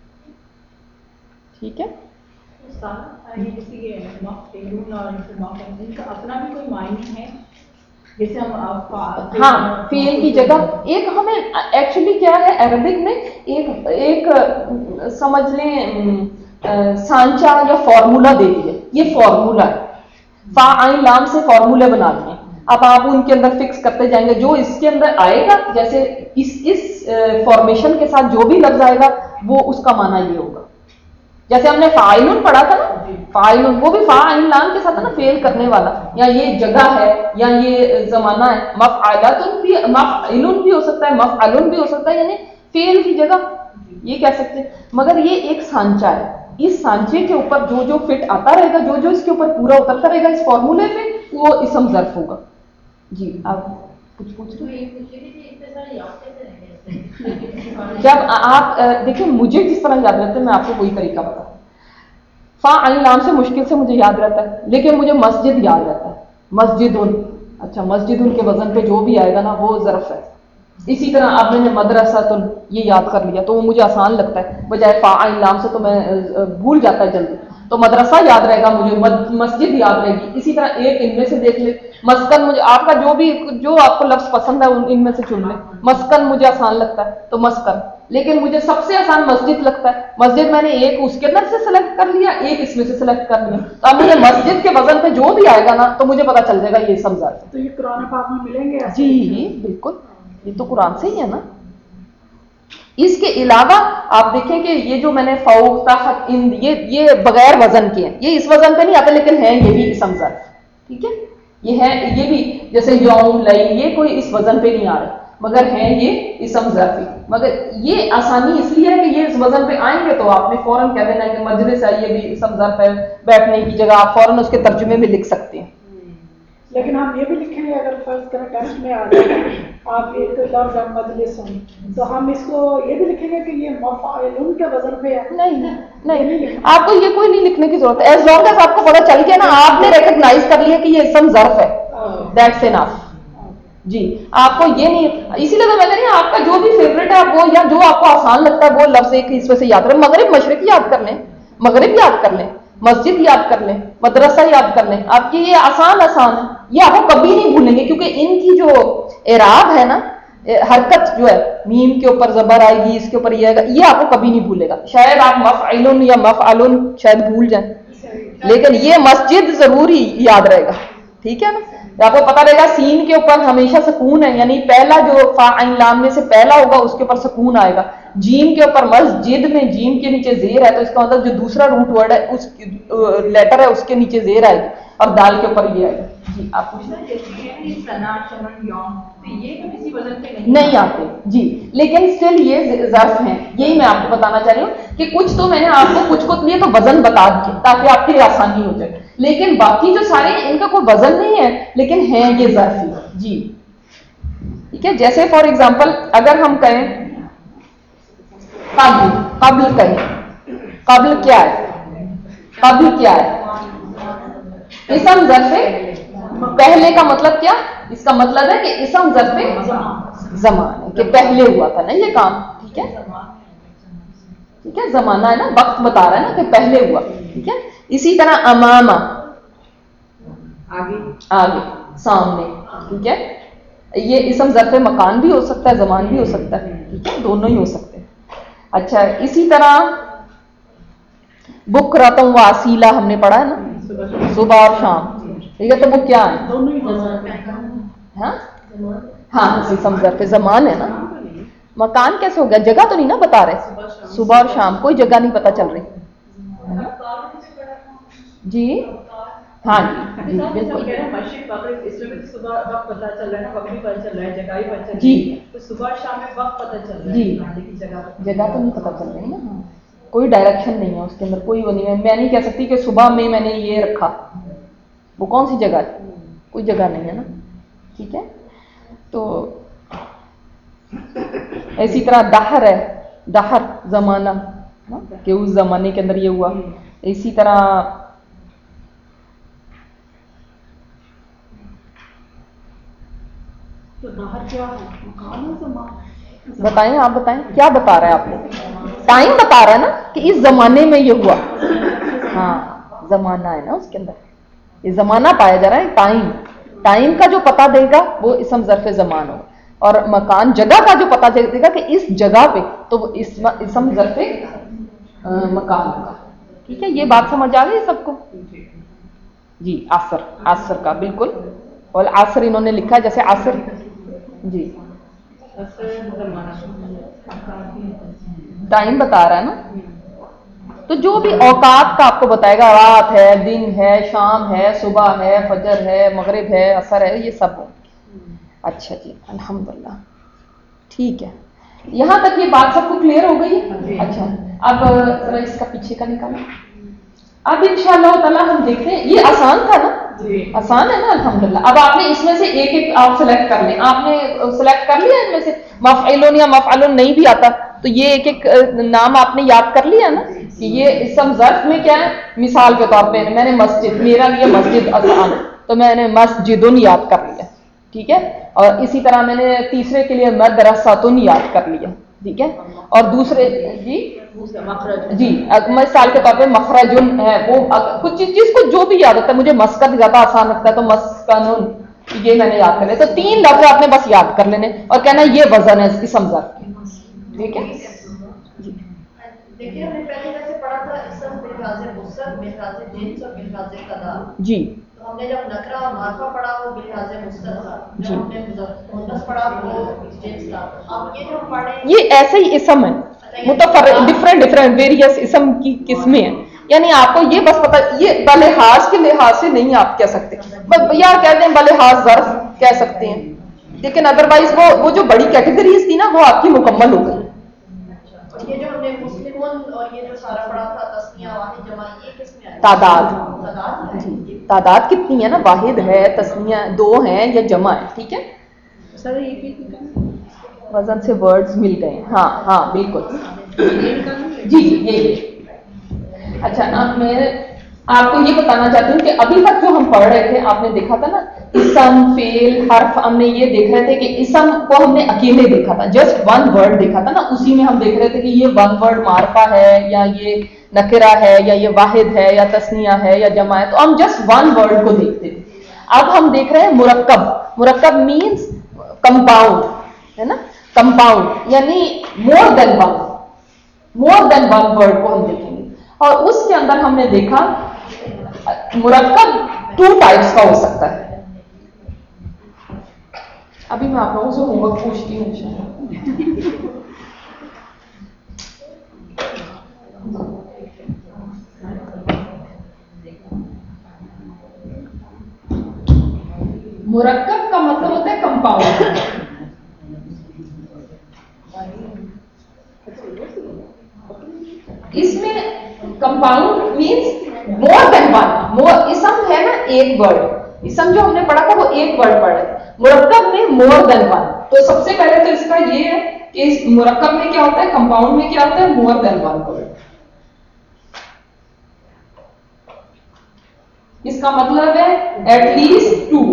ٹھیک ہے, اپنا بھی کوئی معنی ہے, جیسے ہم ہاں فعل کی جگہ. ایک ہمیں ایکچولی کیا ہے عربک میں ایک ایک سمجھ لیں سانچہ یا فارمولا دے دیا. یہ فارمولا ہے, فا عین لام سے فارمولے بنا دیے. اب آپ ان کے اندر فکس کرتے جائیں گے, جو اس کے اندر آئے گا, جیسے اس اس فارمیشن کے ساتھ جو بھی لفظ آئے گا وہ اس کا معنی یہ ہوگا. جیسے ہم نے فاعل پڑھا تھا نا, فاعل وہ بھی فا عین لام کے ساتھ ہے نا, فعل کرنے والا, یا یہ جگہ ہے یا یہ زمانہ ہے. مفعلۃ بھی, مفعل بھی ہو سکتا ہے, مفعل بھی ہو سکتا ہے, یعنی فعل کی جگہ یہ کہہ سکتے ہیں. مگر یہ ایک سانچہ ہے, اس سانچے کے اوپر جو جو فٹ آتا رہے گا, جو جو اس کے اوپر پورا اترتا رہے گا اس فارمولے پہ, وہ اسم ظرف ہوگا. جی آپ کچھ پوچھ رہے ہیں؟ جب آپ دیکھیں مجھے جس طرح یاد رہتا ہے میں آپ کو وہی طریقہ بتاؤں. فا عین لام سے مشکل سے مجھے یاد رہتا ہے, لیکن مجھے مسجد یاد رہتا ہے. مسجد ان, اچھا مسجد ان کے وزن پہ جو بھی آئے گا نا وہ ظرف ہے. اسی طرح اب میں نے مدرسۃ یہ یاد کر لیا تو وہ مجھے آسان لگتا ہے, بجائے فا عین لام سے تو میں بھول جاتا ہے جلدی. تو مدرسہ یاد رہے گا مجھے, مسجد یاد رہے گی. اسی طرح ایک ان میں سے دیکھ لے, مسکن, مجھے آپ کا جو بھی جو آپ کو لفظ پسند ہے ان میں سے چن لیں. مسکن مجھے آسان لگتا ہے تو مسکن, لیکن مجھے سب سے آسان مسجد لگتا ہے. مسجد میں نے ایک اس کے اندر سے سلیکٹ کر لیا, ایک اس میں سے سلیکٹ کر لیا, تو اب مجھے مسجد کے وزن پہ جو بھی آئے گا نا تو مجھے پتا چل جائے گا یہ سمجھا. تو یہ قرآن پاک میں ملیں گے؟ جی بالکل, یہ تو قرآن سے ہی ہے نا. اس کے علاوہ آپ دیکھیں کہ یہ جو میں نے فوق, تحت, اند, یہ یہ بغیر وزن کے ہیں, یہ اس وزن پہ نہیں آتے لیکن ہیں یہ بھی اسم ظرف. ٹھیک ہے, یہ ہے یہ بھی جیسے یوم لئی یہ کوئی اس وزن پہ نہیں آ رہا مگر ہیں یہ اسم ظرفی, مگر یہ آسانی اس لیے ہے کہ یہ اس وزن پہ آئیں گے تو آپ نے فوراً کہہ دینا کہ مجلس ہے یہ بھی اسم ظرف ہے, بیٹھنے کی جگہ آپ فوراً اس کے ترجمے میں لکھ سکتے ہیں. لیکن ہم یہ بھی لکھیں گے اگر فرض کریں ٹیکسٹ میں آ جائے آپ ایک لفظ ہے مجلس تو ہم اس کو یہ بھی لکھیں گے کہ یہ مفعول کے وزن پہ ہے؟ نہیں نہیں, آپ کو یہ کوئی نہیں لکھنے کی ضرورت ہے, ایز لانگ ایز آپ کو پتہ چل گیا نا, آپ نے ریکگنائز کر لیا کہ یہ اسم ظرف ہے, دیٹس انف. جی آپ کو یہ نہیں, اسی لیے تو میں کہہ رہی ہوں آپ کا جو بھی فیوریٹ ہے وہ یا جو آپ کو آسان لگتا ہے وہ لفظ ایک اس میں سے یاد رکھیں. مغرب مشرق یاد کر لیں, مغرب یاد کر لیں, مسجد یاد کر لیں, مدرسہ یاد کر لیں, آپ کی یہ آسان آسان ہے, یہ آپ کو کبھی نہیں بھولیں گے کیونکہ ان کی جو اعراب ہے نا, حرکت جو ہے میم کے اوپر زبر آئے گی, اس کے اوپر یہ آئے گا, یہ آپ کو کبھی نہیں بھولے گا. شاید آپ مفعلن یا مفعلن شاید بھول جائیں لیکن یہ مسجد ضروری یاد رہے گا, ٹھیک ہے نا. آپ کو پتا رہے گا سین کے اوپر ہمیشہ سکون ہے, یعنی پہلا جو فا عین لام میں سے پہلا ہوگا اس کے اوپر سکون آئے گا. جیم کے اوپر مسجد میں جیم کے نیچے زیر ہے تو اس کا مطلب جو دوسرا روٹ ورڈ ہے اس لیٹر ہے اس کے نیچے زیر آئے گی, اور دال کے اوپر یہ آئے گا. جی آپ پوچھنا نہیں آتے جی, لیکن اسٹل یہ ظرف ہیں. یہی میں آپ کو بتانا چاہ رہی ہوں کہ کچھ تو میں نے آپ کو کچھ کو لیے تو وزن بتا دیے تاکہ آپ کے لیے آسانی ہو جائے, لیکن باقی جو سارے ان کا کوئی وزن نہیں ہے لیکن ہیں یہ ظرفی. جی ٹھیک ہے, جیسے فار ایگزامپل اگر ہم کہیں قبل, قبل کہیں قبل کیا ہے, قبل کیا ہے, اسم ظرف پہلے کا مطلب کیا, اس کا مطلب ہے کہ اسم ظرف زمان کہ پہلے ہوا تھا نا یہ کام, ٹھیک ہے ٹھیک ہے, زمانہ ہے نا, وقت بتا رہا ہے نا کہ پہلے ہوا, ٹھیک ہے. اسی طرح امامہ آگے آگے سامنے, ٹھیک ہے, یہ اسم ظرف مکان بھی ہو سکتا ہے زمان بھی ہو سکتا ہے, ٹھیک ہے, دونوں ہی ہو سکتے ہیں. اچھا اسی طرح بکرۃ و اصیلا ہم نے پڑھا ہے نا, صبح اور شام, ٹھیک ہے, تو وہ کیا ہے, ہاں ہاں اسم ظرف زمان ہے نا. مکان کیسے ہو گیا, جگہ تو نہیں نا بتا رہے, صبح اور شام کوئی جگہ نہیں پتا چل رہی. جی ہاں جی بالکل جی, جی جگہ تو نہیں پتا چل رہی نا, کوئی ڈائریکشن نہیں ہے اس کے اندر, کوئی وہ نہیں ہے. میں نہیں کہہ سکتی کہ صبح میں میں نے یہ رکھا, وہ کون سی جگہ ہے, کوئی جگہ نہیں ہے نا, ٹھیک ہے. تو اسی طرح دہر ہے, دہر زمانہ کہ اس زمانے کے اندر یہ ہوا. اسی طرح بتائیں, آپ بتائیں کیا بتا رہا ہے آپ کو, ٹائم بتا رہا ہے نا کہ اس زمانے میں یہ ہوا. ہاں زمانہ ہے نا اس کے اندر, یہ زمانہ پایا جا رہا ہے, ٹائم, ٹائم کا جو پتہ دے گا وہ اسم ظرف زمان ہوگا, اور مکان جگہ کا جو پتہ دے گا کہ اس جگہ پہ تو وہ اسم ظرف مکان ہوگا. ٹھیک ہے, یہ بات سمجھ آ گئی سب کو. جی عصر, عصر کا بالکل, اور عصر انہوں نے لکھا ہے جیسے عصر. جی ٹائم بتا رہا ہے نا, تو جو بھی اوقات کا آپ کو بتائے گا, رات ہے, دن ہے, شام ہے, صبح ہے, فجر ہے, مغرب ہے, عصر ہے, یہ سب ہو. اچھا جی الحمدللہ, ٹھیک ہے, یہاں تک یہ بات سب کو کلیئر ہو گئی. اچھا اب ذرا اس کا پیچھے کا نکالیں. اب انشاءاللہ تعالیٰ ہم دیکھتے ہیں, یہ آسان تھا نا, آسان ہے نا الحمدللہ. اب آپ نے اس میں سے ایک ایک آپ سلیکٹ کر لیں, آپ نے سلیکٹ کر لیا ان میں سے, مفعلون یا مفعلون نہیں بھی آتا تو یہ ایک ایک نام آپ نے یاد کر لیا نا کہ یہ اسم ظرف میں کیا ہے. مثال کے طور پہ میں نے مسجد, میرا لیے مسجد آسان ہے تو میں نے مسجدن یاد کر لیا, ٹھیک ہے. اور اسی طرح میں نے تیسرے کے لیے مدرستن یاد کر لیا, ٹھیک ہے. اور دوسرے جی جی مثال کے طور پہ مخرجن ہے, وہ کچھ چیز کو جو بھی یاد ہوتا ہے, مجھے مسکن زیادہ آسان لگتا ہے تو مسکنن, یہ میں نے یاد کر لیا. تو تین لفظ آپ نے بس یاد کر لینے اور کہنا یہ وزن ہے اسم ظرف کی, ٹھیک ہے. دیکھیے ہم نے پہلے جیسے پڑھا تھا اسم بالغاز مصر, بالغاز جنس اور بالغاز قضا. جی تو ہم نے جب نکرہ معرفہ پڑھا وہ بالغاز مصر تھا, جب ہم نے مؤنث پڑھا وہ جنس تھا. اب یہ جو ہم پڑھ رہے ہیں یہ ایسے ہی اسم ہے, متفرق ڈفرینٹ ڈفرینٹ ویریس اسم کی قسمیں ہیں. یعنی آپ کو یہ بس پتا یہ بلحاظ کے لحاظ سے نہیں آپ کہہ سکتے, یا کہتے ہیں بلحاظ ظرف کہہ سکتے ہیں, لیکن ادروائز وہ وہ جو بڑی کیٹیگریز تھی نا وہ آپ کی مکمل ہو گئی. اور یہ جو ہم نے مسلمون اور یہ جو سارا پڑھا تھا تسنیہ واحد جمع یہ کس میں آیا؟ تعداد. تعداد جی تعداد کتنی ہے نا, واحد ہے, تسنیہ دو ہیں یا جمع ہے, ٹھیک ہے. سر یہ بھی وزن سے ورڈز مل گئے, ہاں ہاں بالکل جی جی یہ. اچھا اب میں آپ کو یہ بتانا چاہتی ہوں کہ ابھی تک جو ہم پڑھ رہے تھے آپ نے دیکھا تھا نا اسم فعل حرف, ہم نے یہ دیکھ رہے تھے کہ اسم کو ہم نے اکیلے دیکھا تھا, جسٹ ون ورڈ دیکھا تھا نا, اسی میں ہم دیکھ رہے تھے کہ یہ ون ورڈ معرفہ ہے یا یہ نکرہ ہے یا یہ واحد ہے یا تسنیہ ہے یا جمع ہے, تو ہم جسٹ ون ورڈ کو دیکھتے تھے. اب ہم دیکھ رہے ہیں مرکب. مرکب مینس کمپاؤنڈ ہے نا, کمپاؤنڈ یعنی more than one, more than one word کو ہم دیکھیں گے. اور اس کے اندر ہم نے دیکھا مرکب ٹو ٹائپس کا ہو سکتا ہے. ابھی میں آپ لوگوں سے ہوم ورک پوچھتی ہوں. مرکب کا مطلب ہوتا ہے کمپاؤنڈ. اس میں compound means more than one. مور اسم ہے نا ایک ورڈ, اسم جو ہم نے پڑھا تھا وہ ایک ورڈ پڑھ رہے تھے, مرکب میں مور دین ون. تو سب سے پہلے تو اس کا یہ ہے کہ اس مرکب میں کیا ہوتا ہے, کمپاؤنڈ میں کیا ہوتا ہے, مور دین ون ورڈ. اس کا مطلب ہے at least two,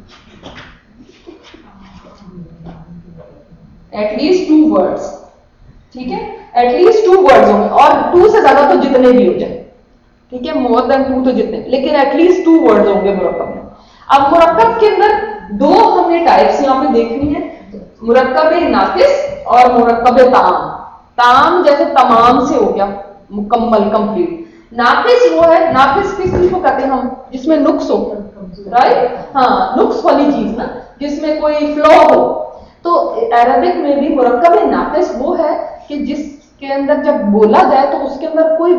at least two words, ٹھیک ہے, ایٹ لیسٹ ٹو ورڈز ہوں گے, اور ٹو سے زیادہ تو جتنے بھی ہو جائیں, ٹھیک ہے, مور دین ٹو تو جتنے, لیکن ایٹ لیسٹ ٹو ورڈز ہوں گے مرکب میں. اب مرکب کے اندر دو ہم نے ٹائپس یہاں پہ دیکھنی ہے, مرکب ناقص اور مرکب تام. تام جیسے تمام سے ہو گیا, مکمل, کمپلیٹ. ناقص وہ ہے, ناقص کس چیز کو کہتے ہیں ہم, جس میں نقص ہو, رائٹ, ہاں نقص والی چیز نا, جس میں کوئی فلو ہو. تو عربک میں بھی مرکب ناقص وہ ہے کہ جس کے اندر جب بولا جائے تو اس کے اندر کوئی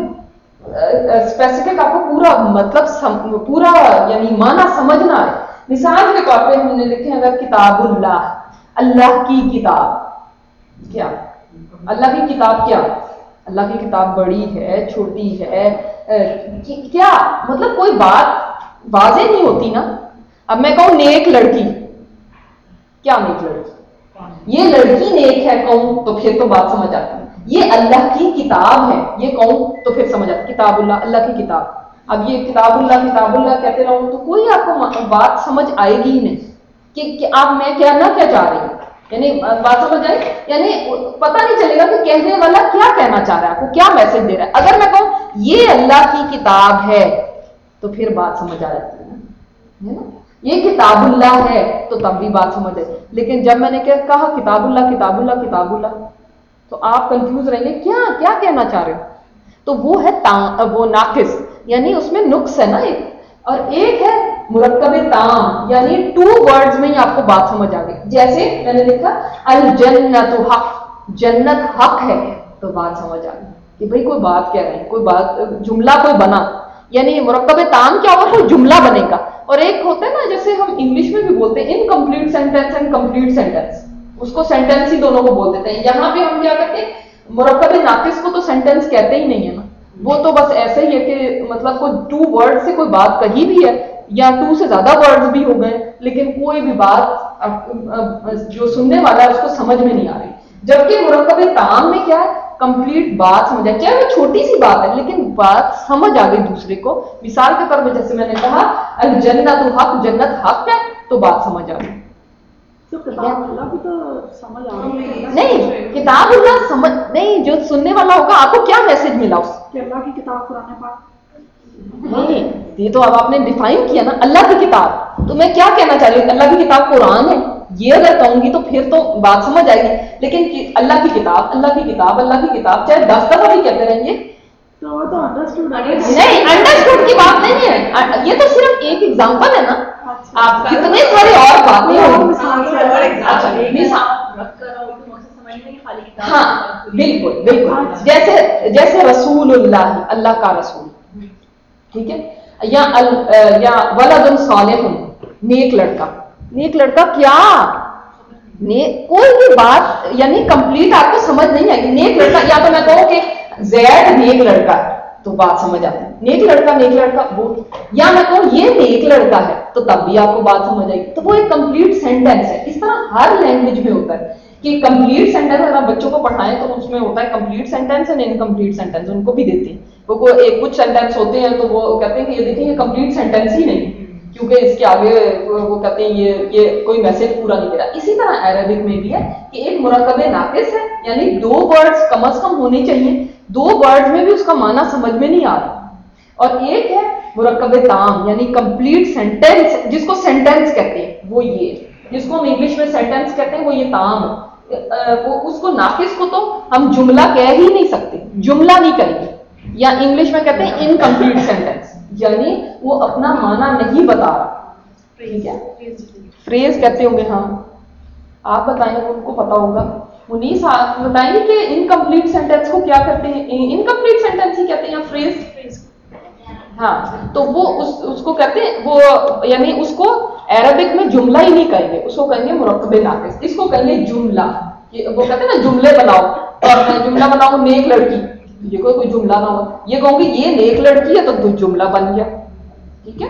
اسپیسیفک آپ کو پورا مطلب سم, پورا یعنی معنی سمجھنا ہے. مثال کے طور پہ ہم نے لکھے اگر کتاب اللہ, اللہ کی کتاب, کیا اللہ کی کتاب, کیا اللہ کی کتاب بڑی ہے, چھوٹی ہے, کیا مطلب کوئی بات واضح نہیں ہوتی نا. اب میں کہوں نیک لڑکی, کیا نیک لڑکی, یہ لڑکی نیک ہے کہوں تو پھر تو بات سمجھ آتی ہے. یہ اللہ کی کتاب ہے یہ کہوں تو پھر سمجھ آتی, کتاب اللہ, اللہ کی کتاب. اب یہ کتاب اللہ کتاب اللہ کہتے رہوں تو کوئی آپ کو بات سمجھ آئے گی ہی نہیں کہ, کہ آپ میں کیا نہ کیا چاہ رہی ہوں, یعنی بات سمجھ آئے, یعنی پتہ نہیں چلے گا کہ کہنے والا کیا کہنا چاہ رہا ہے, آپ کو کیا میسج دے رہا ہے. اگر میں کہوں یہ اللہ کی کتاب ہے تو پھر بات سمجھ آ جاتی ہے نا, یہ کتاب اللہ ہے تو تب بھی بات سمجھ آئے. لیکن جب میں نے کیا کہا کتاب اللہ کتاب اللہ کتاب اللہ, تو آپ کنفیوز رہیں گے کیا کیا کہنا چاہ رہے ہو. تو وہ ہے وہ ناقص, یعنی اس میں نقص ہے نا ایک, اور ایک ہے مرکب تام, یعنی ٹو ورڈز میں ہی آپ کو بات سمجھ آ گئی. جیسے میں نے لکھا الجنت حق, جنت حق ہے, تو بات سمجھ آ گئی کہ بھئی کوئی بات کہہ رہے ہیں, کوئی بات, جملہ کوئی بنا, یعنی مرکب تام کیا ہوگا, کوئی جملہ بنے گا. اور ایک ہوتا ہے نا جیسے ہم انگلش میں بھی بولتے ہیں incomplete sentence and complete sentence, اس کو سینٹینس ہی دونوں کو بول دیتے ہیں. یہاں پہ ہم کیا کہتے ہیں, مرکب ناقص کو تو سینٹینس کہتے ہی نہیں ہے نا, وہ تو بس ایسے ہی ہے کہ مطلب کوئی ٹو ورڈ سے کوئی بات کہی بھی ہے یا ٹو سے زیادہ ورڈز بھی ہو گئے, لیکن کوئی بھی بات جو سننے والا ہے اس کو سمجھ میں نہیں آ رہی. جبکہ مرکب تام میں کیا ہے, کمپلیٹ بات سمجھ آئے, چاہے وہ چھوٹی سی بات ہے لیکن بات سمجھ آ گئی دوسرے کو. مثال کے طور پہ جیسے میں نے کہا الجنت حق, جنت حق ہے, تو بات سمجھ آ گئی. تو کتاب اللہ بھی تو سمجھ آ رہی ہے نہیں, کتاب اللہ سمجھ نہیں, جو سننے والا ہوگا آپ کو کیا میسج ملا اس کہ اللہ کی کتاب قرآن پاک. نہیں, یہ تو اب آپ نے ڈیفائن کیا نا اللہ کی کتاب, تو میں کیا کہنا چاہ رہی ہوں, اللہ کی کتاب قرآن ہے, یہ اگر کہوں گی تو پھر تو بات سمجھ آئے گی. لیکن اللہ کی کتاب, اللہ کی کتاب, اللہ کی کتاب, چاہے دس دفعہ بھی کہتے رہیں گے, تو وہ تو انڈرسٹوڈ نہیں, انڈرسٹوڈ کی بات نہیں ہے, یہ تو صرف ایک ایگزامپل ہے نا. آپ کتنے سارے اور باتیں ہوں, ہاں بالکل بالکل, جیسے جیسے رسول اللہ, اللہ کا رسول, ٹھیک ہے. یا یا ولد صالح, نیک لڑکا. نیک لڑکا کیا, کوئی بھی بات یعنی کمپلیٹ آپ کو سمجھ نہیں آئے گی. نیک لڑکا, یا تو میں کہوں کہ زید نیک لڑکا ہے تو بات سمجھ آتی ہے, نیک لڑکا نیک لڑکا وہ, یا میں کہوں یہ نیک لڑکا ہے تو تب بھی آپ کو بات سمجھ آئے گی. تو وہ ایک کمپلیٹ سینٹینس ہے. اس طرح ہر لینگویج میں ہوتا ہے کہ کمپلیٹ سینٹینس اگر آپ بچوں کو پڑھائیں تو اس میں ہوتا ہے complete sentence and incomplete sentence, ان کو بھی دیتے ہیں. وہ ایک کچھ سینٹینس ہوتے ہیں تو وہ کہتے ہیں کہ یہ دیکھیں یہ کمپلیٹ سینٹینس ہی نہیں, کیونکہ اس کے آگے وہ کہتے ہیں یہ یہ کوئی میسج پورا نہیں دے رہا. اسی طرح عربک میں بھی ہے کہ ایک مرکب ناقص ہے, یعنی دو ورڈز کم از کم ہونے چاہیے, دو ورڈز میں بھی اس کا معنی سمجھ میں نہیں آ رہا. اور ایک ہے مرکب تام, یعنی کمپلیٹ سینٹینس, جس کو سینٹینس کہتے ہیں وہ یہ, جس کو ہم انگلش میں سینٹینس کہتے ہیں وہ یہ تام ہے. اس کو ناقص کو تو ہم جملہ کہہ ہی نہیں سکتے, جملہ نہیں کریں گے. یا انگلش میں کہتے ہیں انکمپلیٹ سینٹینس, یعنی وہ اپنا معنی نہیں بتا رہا. ٹھیک ہے, فریز کہتے ہوں گے. ہاں آپ بتائیں, ان کو پتا ہوگا. انیس آپ بتائیں گے کہ انکمپلیٹ سینٹینس کو کیا کہتے ہیں. انکمپلیٹ سینٹینس ہی کہتے ہیں یا فریز. ہاں تو وہ اس, اس کو کہتے ہیں وہ, یعنی اس کو عربک میں جملہ ہی نہیں کہیں گے, اس کو کہیں گے مرکب ناقص. اس کو کہیں گے جملہ. وہ کہتے ہیں نا جملے بناؤ, اور میں جملہ بناؤں نیک لڑکی, یہ کوئی کوئی جملہ نہ ہو, یہ کہوں گی یہ نیک لڑکی ہے تو جملہ بن گیا. ٹھیک ہے.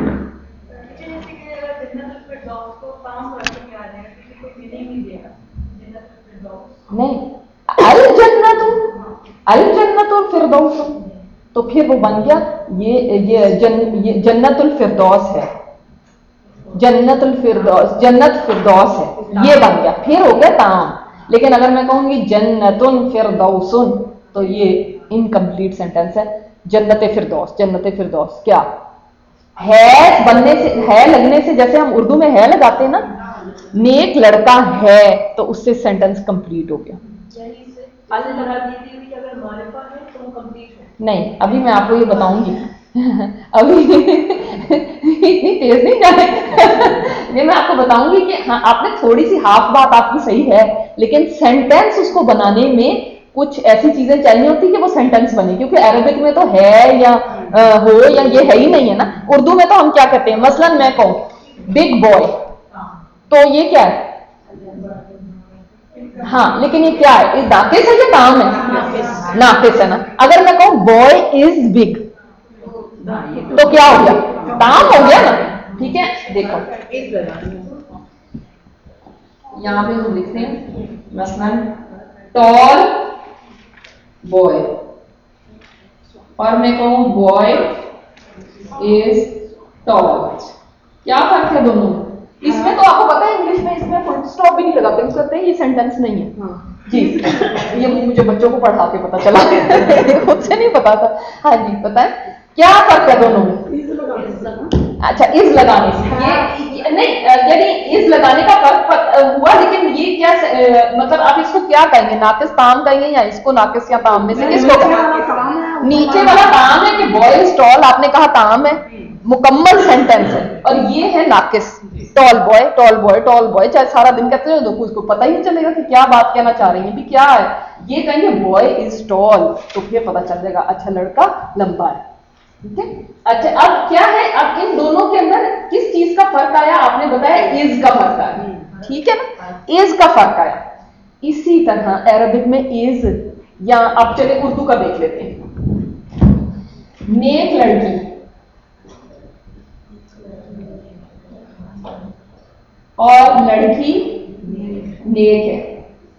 نہیں, الجنت الجنت الفردوس تو پھر وہ بن گیا یہ یہ جن یہ جنت الفردوس ہے, جنت الفردوس, جنت فردوس ہے, یہ بن گیا, پھر ہو گیا تام. لیکن اگر میں کہوں گی جنت فردوس تو یہ انکمپلیٹ سینٹینس ہے. جنت فردوس, جنت فردوس کیا ہے بننے سے, ہے لگنے سے, جیسے ہم اردو میں ہے لگاتے ہیں نا, نیک لڑکا ہے تو اس سے سینٹینس کمپلیٹ ہو گیا. نہیں, ابھی میں آپ کو یہ بتاؤں گی, ابھی اتنی تیز نہیں جانے. یہ میں آپ کو بتاؤں گی کہ ہاں آپ نے تھوڑی سی ہاف بات آپ کی صحیح ہے, لیکن سینٹینس اس کو بنانے میں کچھ ایسی چیزیں چاہیے ہوتی کہ وہ سینٹینس بنے, کیونکہ عربک میں تو ہے یا ہو یا یہ ہے ہی نہیں ہے نا. اردو میں تو ہم کیا کہتے ہیں, مثلا میں کہوں بگ بوائے تو یہ کیا ہے, ہاں لیکن یہ کیا ہے, ناقص ہے یا تام ہے, ناقص ہے نا. اگر میں کہوں بوائے از بگ تو کیا ہو گیا, تام ہو گیا نا. ٹھیک ہے, دیکھو یہاں پہ ہم لکھتے ہیں مثلا ٹال بوائے, اور میں کہوں بوائے از ٹال, کیا فرق ہے دونوں میں؟ اس میں تو آپ کو پتا ہے انگلش میں اس میں فل اسٹاپ بھی نہیں لگاتے, اس کہتے ہیں یہ سینٹینس نہیں ہے. جی یہ مجھے بچوں کو پڑھا کے پتا چلا, خود سے نہیں پتا تھا. ہاں جی بتائیں کیا فرق ہے دونوں میں؟ اچھا از لگانے سے, یہ نہیں یعنی از لگانے کا فرق ہوا, لیکن یہ کیا مطلب آپ اس کو کیا کہیں گے, ناقص تام کہیں گے یا اس کو ناقص یا تام میں سے کس کو کہیں گے؟ نیچے والا تام ہے کہ بوائے ٹال, آپ نے کہا تام ہے, مکمل سینٹینس ہے, اور یہ ہے ناقص tall boy, tall boy, tall boy, چاہے سارا دن کہتے ہیں تو اس کو پتہ ہی نہیں چلے گا کہ کیا بات کہنا چاہ رہی ہیں بھی کیا ہے. یہ کہیں گے بوائے از ٹال تو پھر پتہ چل جائے گا اچھا لڑکا لمبا ہے. ٹھیک ہے. اچھا اب کیا ہے, اب ان دونوں کے اندر کس چیز کا فرق آیا, آپ نے بتایا از کا فرق آیا. ٹھیک ہے نا, از کا فرق آیا. اسی طرح عربک میں از, یا اب چلے اردو کا دیکھ لیتے ہیں. نیک لڑکی اور لڑکی نیک ہے.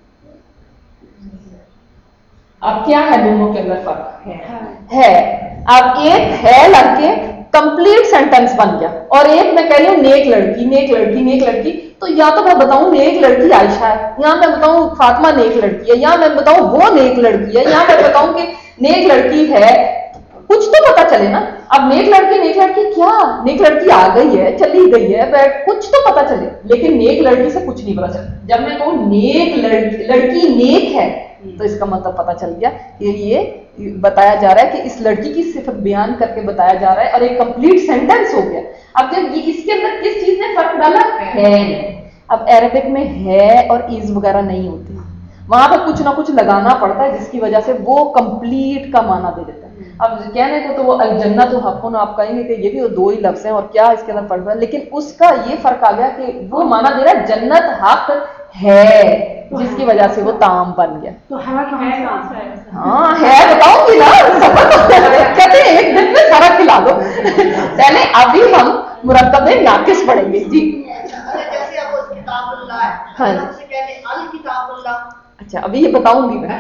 اب کیا ہے دونوں کے اندر فرق ہے. اب ایک ہے لڑکے کمپلیٹ سینٹینس بن گیا, اور ایک میں کہہ رہی ہوں نیک لڑکی, نیک لڑکی, نیک لڑکی. تو یا تو میں بتاؤں نیک لڑکی عائشہ ہے, یا میں بتاؤں فاطمہ نیک لڑکی ہے, یا میں بتاؤں وہ نیک لڑکی ہے, یا میں بتاؤں کہ نیک لڑکی ہے, کچھ تو پتا چلے نا. اب نیک لڑکی نیک لڑکی کیا, نیک لڑکی آ گئی ہے چلی گئی ہے بیٹھ, کچھ تو پتا چلے, لیکن نیک لڑکی سے کچھ نہیں پتا چلتا. جب میں کہوں نیک لڑکی, لڑکی نیک ہے, تو اس کا مطلب پتا چل گیا کہ یہ بتایا جا رہا ہے کہ اس لڑکی کی صفت بیان کر کے بتایا جا رہا ہے, اور ایک کمپلیٹ سینٹینس ہو گیا. اب جب یہ اس کے اندر کس چیز نے فرق ڈالا ہے. اب عربک میں ہے اور از وغیرہ نہیں ہوتی, وہاں پہ کچھ نہ کچھ لگانا پڑتا ہے جس کی وجہ سے وہ کمپلیٹ کا معنی دے دیتا ہے. अब कहने को तो वो अल-जन्नत हक़्क़ुन आप कहेंगे कि ये भी तो दो ही लफ्ज़ हैं और क्या इसके अंदर फर्क है, लेकिन उसका ये फर्क आ गया कि वो माना दे रहा है जन्नत हक है, जिसकी वजह से वो ताम बन गया। तो है कहाँ से? हाँ है, बताऊंगी ना, सफर कहते हैं एक दिन में सारा खिला दो। पहले अभी हम मुरक्कबे नाकिस पढ़ेंगे जी। जैसे अब उस किताबुल्लाह है, हाँ। हमसे कहते हैं अल किताबुल्लाह। अच्छा अभी ये बताऊंगी मैं।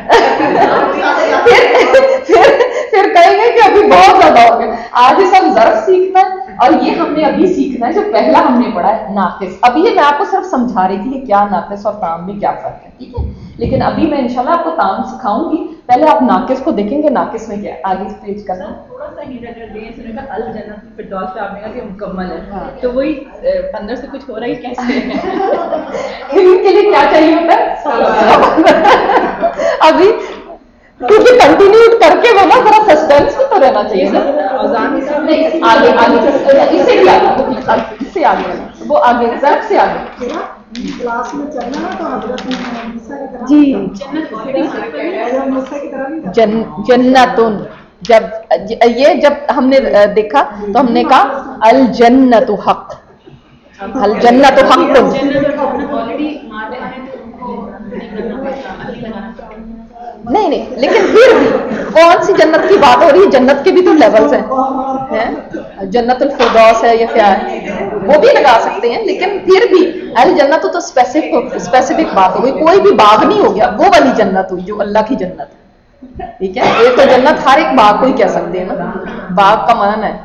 फिर फिर फिर कहेंगे कि अभी बहुत ज्यादा हो गया। आज ये सब ज़र्फ सीखना है और ये हमने अभी सीखना है जो पहला हमने पढ़ा है नाकिस। अभी ये मैं आपको सिर्फ समझा रही थी कि क्या नाकिस और ताम में क्या फर्क है, ठीक है, लेकिन अभी मैं इंशाल्लाह आपको ताम सिखाऊंगी। पहले आप नाकिस को देखेंगे नाकिस में क्या है, आगे पेज करना। थोड़ा सा हिंट अगर दें, सुने का अल जन्नत फिरदौस पे आपने कहा कि मुकम्मल है, हाँ। तो वही अंदर से कुछ हो रहा है कैसे है? इनके लिए क्या चाहिए होता है? अभी क्योंकि कंटिन्यू करके वो ना जरा सस्पेंस भी तो रहना चाहिए ना। नहीं, आगे आगे इससे भी आगे, इससे आगे वो आगे ज़र्फ से आगे क्लास में चलना ना तो हजरत मूसा की तरह जी। हजरत मूसा की तरह नहीं जन जन्नतुन, जब ये जब हमने देखा तो हमने कहा अल जन्नतु हक, अल जन्नतु हक। नहीं नहीं, लेकिन फिर भी कौन सी जन्नत की बात हो रही है? जन्नत के भी तो लेवल्स हैं, हैं? जन्नतुल फिरदौस है या क्या है, वो भी लगा सकते हैं, लेकिन फिर भी अल जन्नत तो स्पेसिफिक स्पेसिफिक बात हो गई, कोई भी बाग नहीं हो गया, वो वाली जन्नत हुई जो अल्लाह की जन्नत है, ठीक है। एक तो जन्नत हर एक बाग को ही कह सकते हैं ना, बाग का मान है।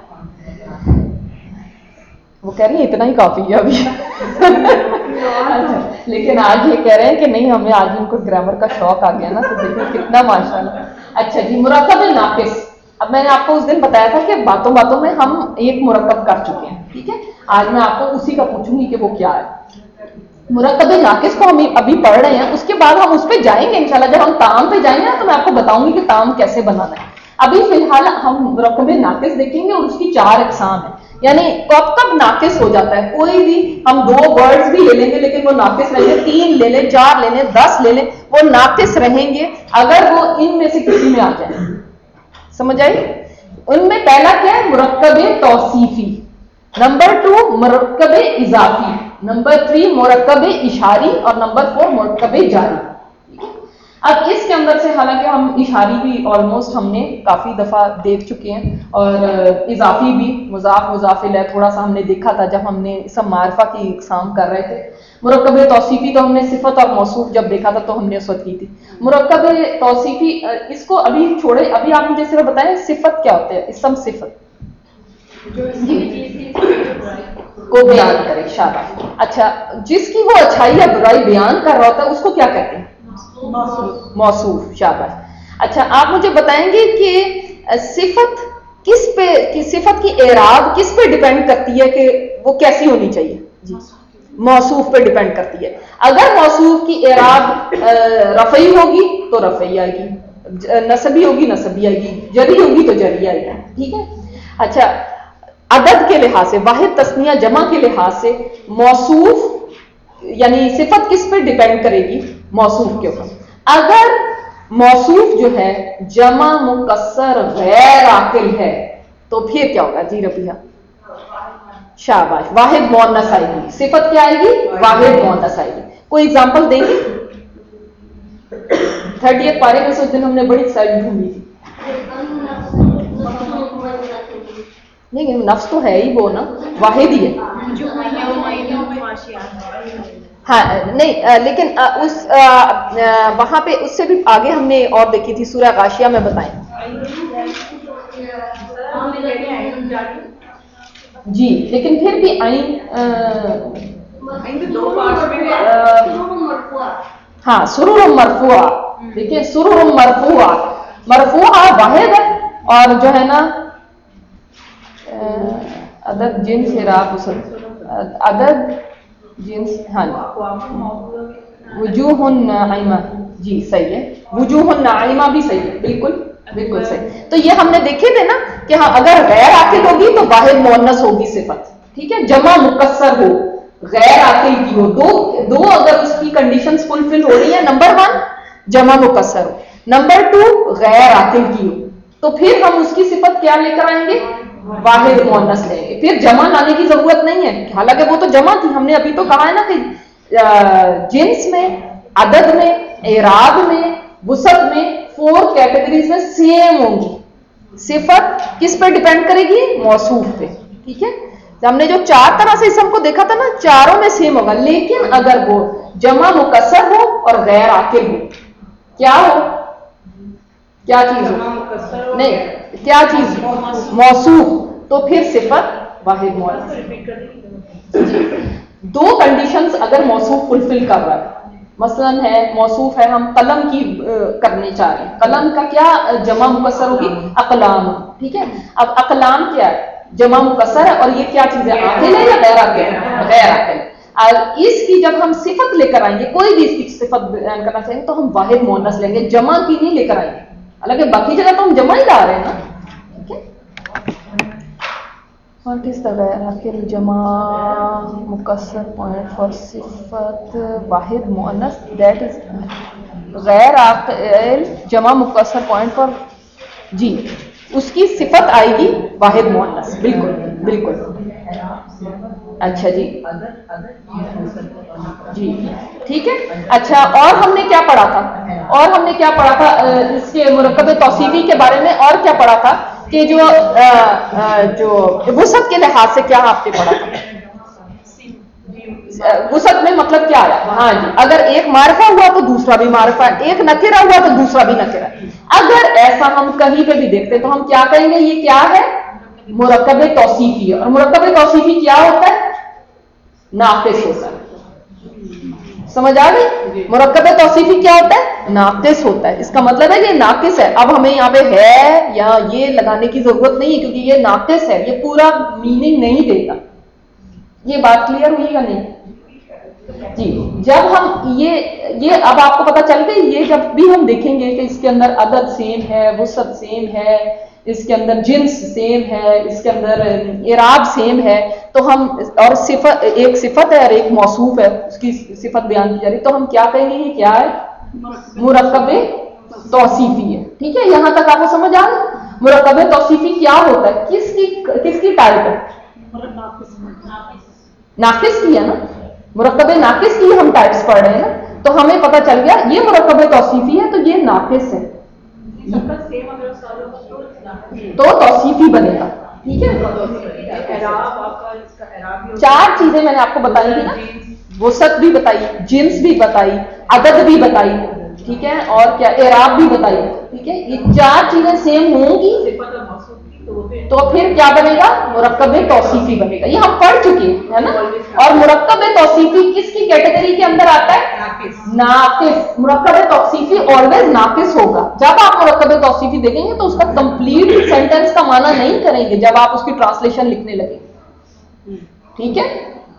वो कह रही है इतना ही काफी है अभी। अच्छा, लेकिन आज ये कह रहे हैं कि नहीं, हमें आज इनको ग्रामर का शौक आ गया ना, तो देखो कितना माशाल्लाह। अच्छा जी, मुरक्कब नाकिस। अब मैंने आपको उस दिन बताया था कि बातों बातों में हम एक मुरक्कब कर चुके हैं, ठीक है। आज मैं आपको उसी का पूछूंगी कि वो क्या है। मुरक्कब नाकिस को हम अभी पढ़ रहे हैं, उसके बाद हम उस पर जाएंगे इंशाल्लाह। जब हम ताम पे जाएंगे ना तो मैं आपको बताऊंगी कि ताम कैसे बनाना है। अभी फिलहाल हम मुरक्कब नाकिस देखेंगे और उसकी चार अक़साम है, यानी कब कब नाकिस हो जाता है। कोई भी हम दो वर्ड्स भी ले लेंगे लेकिन वो नाकिस रहेंगे, तीन ले लें, चार ले लें, दस ले लें, वो नाकिस रहेंगे अगर वो इनमें से किसी में आ जाए। समझ आई? उनमें पहला क्या है? मुरक्कब तौसीफी, नंबर टू मुरक्कब इजाफी, नंबर थ्री मुरक्कब इशारी और नंबर फोर मुरक्कब जारी। अब इसके अंदर से हालांकि हम इशारी भी ऑलमोस्ट हमने काफी दफा देख चुके हैं और इजाफी भी, मुजाफ मुजाफिल है, थोड़ा सा हमने देखा था जब हमने सब मारफा की इकसाम कर रहे थे। मुरक्कब तौसीफी तो हमने सिफत और मौसूफ जब देखा था तो हमने उस वक्त की थी। मुरक्कब तौसीफी इसको अभी छोड़े, अभी आप मुझे सिर्फ बताएं सिफत क्या होते हैं, इसम सिफत को बयान करे, शाबाश। अच्छा, जिसकी वो अच्छाई या बुराई बयान कर रहा होता है उसको क्या कहते हैं? मौसूफ, शाबाश। अच्छा, आप मुझे बताएंगे कि सिफत किस पे कि सिफत की एराब किस पे डिपेंड करती है कि वो कैसी होनी चाहिए? जी, मौसूफ पे डिपेंड करती है। अगर मौसूफ की एराब रफ़ई होगी तो रफ़ई आएगी, नसबी होगी नसबी आएगी, जरी होगी तो जरी आएगी, ठीक है। अच्छा, अदद के लिहाज से, वाहिद तस्निया जमा के लिहाज से मौसूफ यानी सिफत किस पे डिपेंड करेगी? मौसूफ के ऊपर। अगर मौसूफ जो है जमा मुकस्सर गैर आकिल है तो फिर क्या होगा? जी रबिया, शाबाश, वाहिद मुअन्नस आएगी। सिफत क्या आएगी? वाहिद मुअन्नस आएगी। कोई एग्जांपल देंगे? थर्टियथ पारे में से उस दिन हमने बड़ी साइड ढूंढी थी। नहीं, नफ्स तो है ही वो ना, वाहिद ही है। हाँ, नहीं आ, लेकिन आ, उस वहां पे उससे भी आगे हमने और देखी थी, सूरह गाशिया में बताएं जी। लेकिन फिर भी आइन दो पार्ट्स में, हाँ, सुरूर मरफुआ। देखिए, सुरूर मरफुआ, मरफुआ वाहिद है और जो है ना अदद जिन्स हिराब अदद जिन्स, हाँ, वजूहुन नाइमा, जी सही है, वजूहुन नाइमा भी सही है, बिल्कुल बिल्कुल सही। तो ये हमने देखे थे ना कि हाँ, अगर गैर आकिल होगी तो वाहिद मुअन्नस होगी सिफत, ठीक है। जमा मुकस्सर हो, गैर आकिल की हो, दो दो अगर उसकी कंडीशंस फुलफिल हो रही है, नंबर वन जमा मुकस्सर हो, नंबर टू गैर आकिल की हो, तो फिर हम उसकी सिफत क्या लेकर आएंगे, वाहिद मुअन्नस लेंगे, फिर जमा लाने की जरूरत नहीं है। हालांकि वो तो जमा थी, हमने अभी तो कहा है ना कि जिन्स में, अदद में, एराब में, वुसत में, फोर कैटेगरीज में सेम होंगी। सिफत किस पे डिपेंड करेगी, मौसूफ पे, ठीक है। हमने जो चार तरह से इसम को देखा था ना, चारों में सेम होगा, लेकिन अगर वो जमा मुकस्सर हो और गैर आकिल हो, क्या हो, क्या चीज हो, नहीं क्या चीज, मौसूफ, तो फिर सिफत वाहिद मुअन्नस। दो कंडीशंस अगर मौसूफ फुलफिल कर रहा है, मसलन है मौसूफ है, हम कलम की करने चाह रहे हैं, कलम का क्या जमा मुकस्सर होगी, अकलाम, ठीक है। अब अकलाम क्या है, जमा मुकस्सर है, और ये क्या चीज है, आकिल है या गैर आकिल, गैर आकिल। और इसकी जब हम सिफत लेकर आएंगे, कोई भी इसकी सिफत बयान करना चाहेंगे, तो हम वाहिद मुअन्नस लेंगे, जमा की नहीं लेकर आएंगे। हालांकि बाकी जगह तो हम जमा ही ला रहे हैं ना, ठीक है। What is the गैर आकिल जमा मुकस्सर पॉइंट फॉर सिफत वाहिद मुअन्नस, दैट इज गैर आकिल जमा मुकस्सर पॉइंट फॉर, जी उसकी सिफत आएगी वाहिद मुअन्नस, बिल्कुल बिल्कुल। अच्छा जी जी ठीक है। अच्छा, और हमने क्या पढ़ा था, और हमने क्या पढ़ा था इसके मुरक्कब तौसीफी के बारे में, और क्या पढ़ा था कि जो आ, आ, जो वुसत के लिहाज से क्या आपने पढ़ा था, वुसत में मतलब क्या आया, हाँ जी, अगर एक मारिफा हुआ तो दूसरा भी मारिफा, एक नकिरा हुआ तो दूसरा भी नकिरा। अगर ऐसा हम कहीं पे भी देखते तो हम क्या कहेंगे, ये क्या है, मुरक्कब तौसीफी है। और मुरक्कब तौसीफी क्या होता है, नाकिस होता है। समझ आ गई, मुरक्कब तौसीफी क्या होता है, नाकिस होता है। इसका मतलब है ये नाकिस है। अब हमें यहाँ पे है या ये लगाने की जरूरत नहीं है, क्योंकि ये नाकिस है, ये पूरा मीनिंग नहीं देता। ये बात क्लियर हुई या नहीं जी। जब हम ये ये अब आपको पता चल गई, ये जब भी हम देखेंगे कि इसके अंदर अदद सेम है, वुसत सेम है, इसके अंदर जिन्स सेम है, इसके अंदर इराब सेम है, तो हम, और सिफत, एक सिफत है और एक मौसूफ है, उसकी सिफत बयान की जा रही, तो हम क्या कहेंगे, ये क्या है, मुरक्कब तौसीफी है। ठीक है, यहां तक आपको समझ आ गई। मुरक्कब तौसीफी क्या होता है, किसकी किसकी टाइप है, नाकिस की है ना, मुरक्कब नाकिस की हम टाइप्स पढ़ रहे हैं ना, तो हमें पता चल गया ये मुरक्कब तौसीफी है, तो ये नाकिस है, तो तौसीफी बनेगा। ठीक है, चार चीजें मैंने आपको बताई थी ना, वुसत भी बताई, जिन्स भी बताई, अदद भी बताई, ठीक है, और क्या, इराब भी बताई। ठीक है, ये चार चीजें सेम होंगी तो फिर क्या बनेगा, मुरक्कब तौसीफी बनेगा। ये हम पढ़ चुके हैं, है ना। और मुरक्कब तौसीफी किसकी कैटेगरी के अंदर आता है, नाकिस। मुरक्कब तौसीफी ऑलवेज नाकिस होगा। जब आप मुरक्कब तौसीफी देखेंगे तो उसका कंप्लीट सेंटेंस का माना नहीं करेंगे जब आप उसकी ट्रांसलेशन लिखने लगेंगे। ठीक है,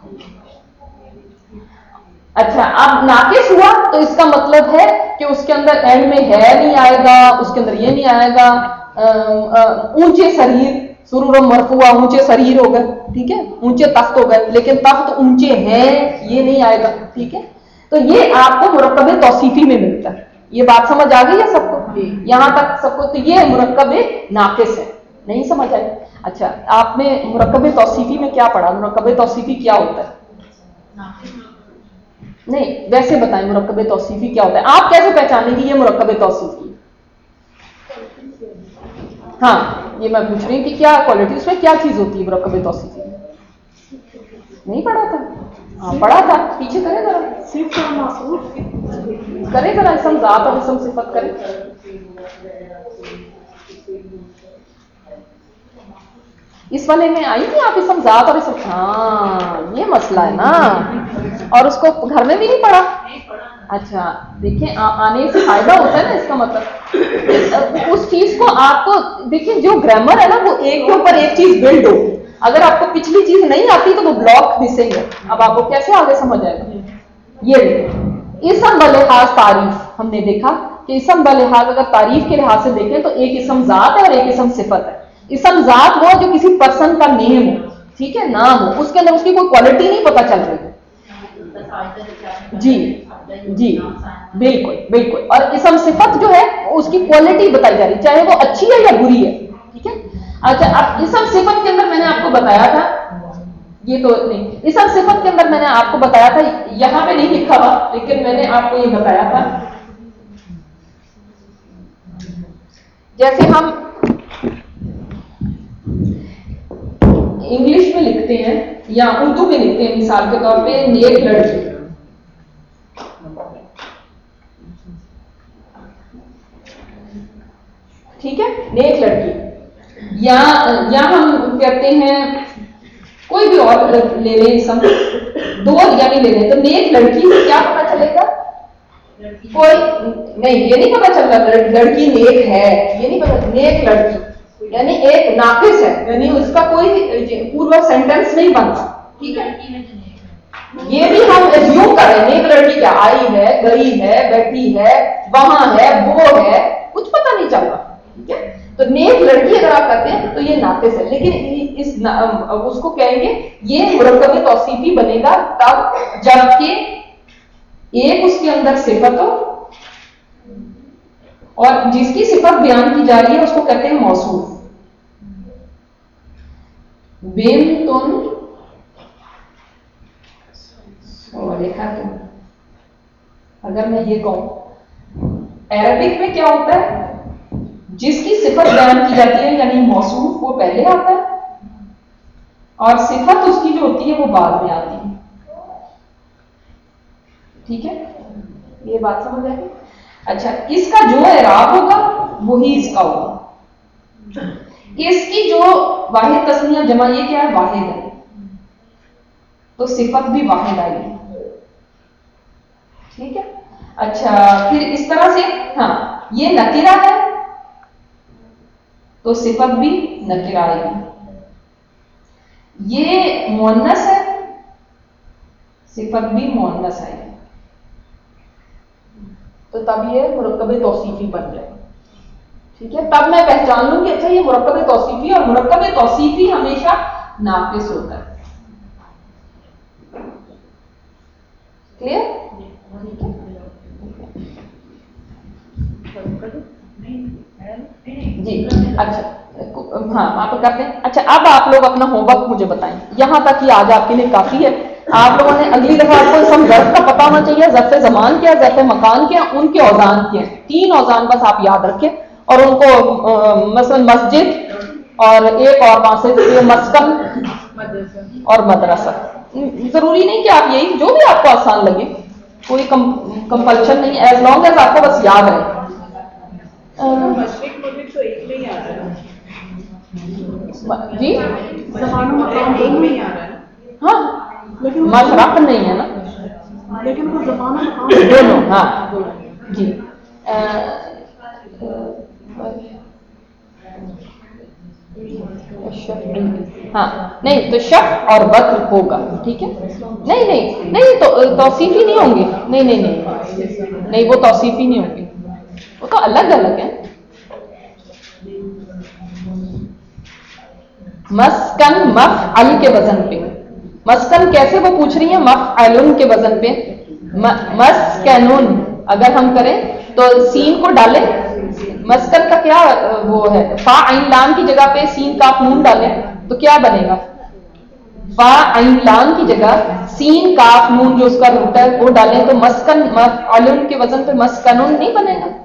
अच्छा, अब नाकिस हुआ तो इसका मतलब है कि उसके अंदर एंड में है नहीं आएगा, उसके अंदर ये नहीं आएगा, ऊंचे शरीर, सुरूर मरफुआ, ऊंचे शरीर हो गए, ठीक है, ऊंचे तख्त हो गए, लेकिन तख्त ऊंचे हैं ये नहीं आएगा। ठीक है, तो ये आपको मुरक्कब तौसीफी में मिलता है। ये बात समझ आ गई है सबको, यहां तक सबको। तो ये मुरक्कब नाकिस है, नहीं समझ आई। अच्छा, आपने मुरक्कब तौसीफी में क्या पढ़ा, मुरक्कब तौसीफी क्या होता है, नहीं वैसे बताएं, मुरक्कब तौसीफी क्या होता है, आप कैसे पहचानेंगे ये मुरक्कब तौसीफी। हाँ, ये मैं पूछ रही हूँ कि क्या क्वालिटी, उसमें क्या चीज होती है मुरक्कब तौसीफी में, नहीं पढ़ा था, हाँ पढ़ा था, पीछे करें जरा, सिर्फ और मासूफ करें जरा, इसम ज़ात और इसम सिफत करें। इस वाले में आई थी आप, इसम ज़ात और इसम, हाँ ये मसला है ना, और उसको घर में भी नहीं पढ़ा। अच्छा, देखिए, आने से फायदा होता है ना, इसका मतलब उस चीज को आपको, देखिए जो ग्रामर है ना वो एक के ऊपर एक चीज बिल्ड हो। अगर आपको पिछली चीज नहीं आती तो वो ब्लॉक मिसिंग है। अब आपको कैसे आगे समझ आएगा, ये देखो, इसम बलिहाज तारीफ, हमने देखा कि इसम बलिहाज अगर तारीफ के लिहाज से देखें तो एक इसम ज़ात है और एक इसम सिफत है। इसम ज़ात वो जो किसी पर्सन का नेम हो, ठीक है, नाम हो, उसके अंदर उसकी कोई क्वालिटी नहीं पता चल रही जी, جی بالکل بالکل. اور اسم صفت جو ہے اس کی کوالٹی بتائی جا رہی چاہے وہ اچھی ہے یا بری ہے. ٹھیک ہے. اچھا اب اسم صفت کے اندر میں نے آپ کو بتایا تھا یہ تو نہیں اسم صفت کے اندر میں نے آپ کو بتایا تھا یہاں پہ نہیں لکھا ہوا لیکن میں نے آپ کو یہ بتایا تھا جیسے ہم انگلش میں لکھتے ہیں یا اردو میں لکھتے ہیں مثال کے طور پہ نیک لڑکی. ٹھیک ہے نیک لڑکی یا یا ہم کہتے ہیں کوئی بھی اور لے لیں اسم دو یعنی لے لیں تو نیک لڑکی سے کیا پتا چلے گا کوئی نہیں یہ نہیں پتا چل رہا لڑکی نیک ہے یہ نہیں پتا نیک لڑکی یعنی ایک ناقص ہے یعنی اس کا کوئی پورا سینٹینس نہیں بنتا. ٹھیک ہے یہ بھی ہم ایزیوم کر رہے ہیں نیک لڑکی کیا آئی ہے گئی ہے بیٹھی ہے وہاں ہے وہ ہے کچھ پتا نہیں چل رہا. ٹھیک ہے تو نیک لڑکی اگر آپ کہتے ہیں تو یہ ناقص ہے لیکن اس اس کو کہیں گے یہ مرکب توصیفی بنے گا تب جبکہ ایک اس کے اندر صفت ہو اور جس کی صفت بیان کی جا رہی ہے اس کو کہتے ہیں موصوف. بنتن اور دیکھا تو اگر میں یہ کہوں عربک میں کیا ہوتا ہے جس کی صفت بیان کی جاتی ہے یعنی موصوف وہ پہلے آتا ہے اور صفت اس کی جو ہوتی ہے وہ بعد میں آتی ہے. ٹھیک ہے یہ بات سمجھ آئی. اچھا اس کا جو اعراب ہوگا وہی اس کا ہوگا. اس کی جو واحد تسنیہ جمع یہ کیا ہے واحد ہے تو صفت بھی واحد آئے گی. ٹھیک ہے. اچھا پھر اس طرح سے ہاں یہ نکرہ ہے تو صفت بھی نکرہ آئے گی. یہ مؤنث ہے صفت بھی مؤنث آئے گی تو تب یہ مرکب توصیفی بن جائے. ٹھیک ہے تب میں پہچان لوں کہ اچھا یہ مرکب توصیفی اور مرکب توصیفی ہمیشہ ناقص ہوتا ہے. کلیئر. جی اچھا ہاں آپ کرتے ہیں. اچھا اب آپ لوگ اپنا ہوم ورک مجھے بتائیں یہاں تک یہ آج آپ کے لیے کافی ہے. آپ لوگوں نے اگلی دفعہ آپ کو اسم ظرف کا پتہ ہونا چاہیے ظرف زمان کیا ظرف مکان کیا ان کے اوزان کیا ہیں. تین اوزان بس آپ یاد رکھیں اور ان کو مثلا مسجد اور ایک اور وہاں سے مسکن اور مدرسہ. ضروری نہیں کہ آپ یہی جو بھی آپ کو آسان لگے کوئی کمپلشن نہیں ایز لانگ ایز آپ کو بس یاد رہے. مشرق مغرب تو ایک میں ہی آ رہا ہے جی زبان و مقام ایک میں ہی آ رہا ہے. ہاں لیکن مشرق نہیں ہے نا لیکن وہ زبان و مقام دونوں. ہاں جی ہاں نہیں تو شف اور بکر ہوگا. ٹھیک ہے نہیں نہیں نہیں تو توصیفی نہیں ہوں گے نہیں نہیں نہیں نہیں وہ توصیفی نہیں ہوں گے وہ تو الگ الگ ہے. مسکن مفعل کے وزن پہ مسکن کیسے وہ پوچھ رہی ہیں مفعل کے وزن پہ. مسکنن اگر ہم کریں تو سین کو ڈالیں مسکن کا کیا وہ ہے فا عین لام کی جگہ پہ سین کاف نون ڈالیں تو کیا بنے گا فا عین لام کی جگہ سین کاف نون جو اس کا روٹ ہے وہ ڈالیں تو مسکن مفعل کے وزن پہ مسکنن نہیں بنے گا.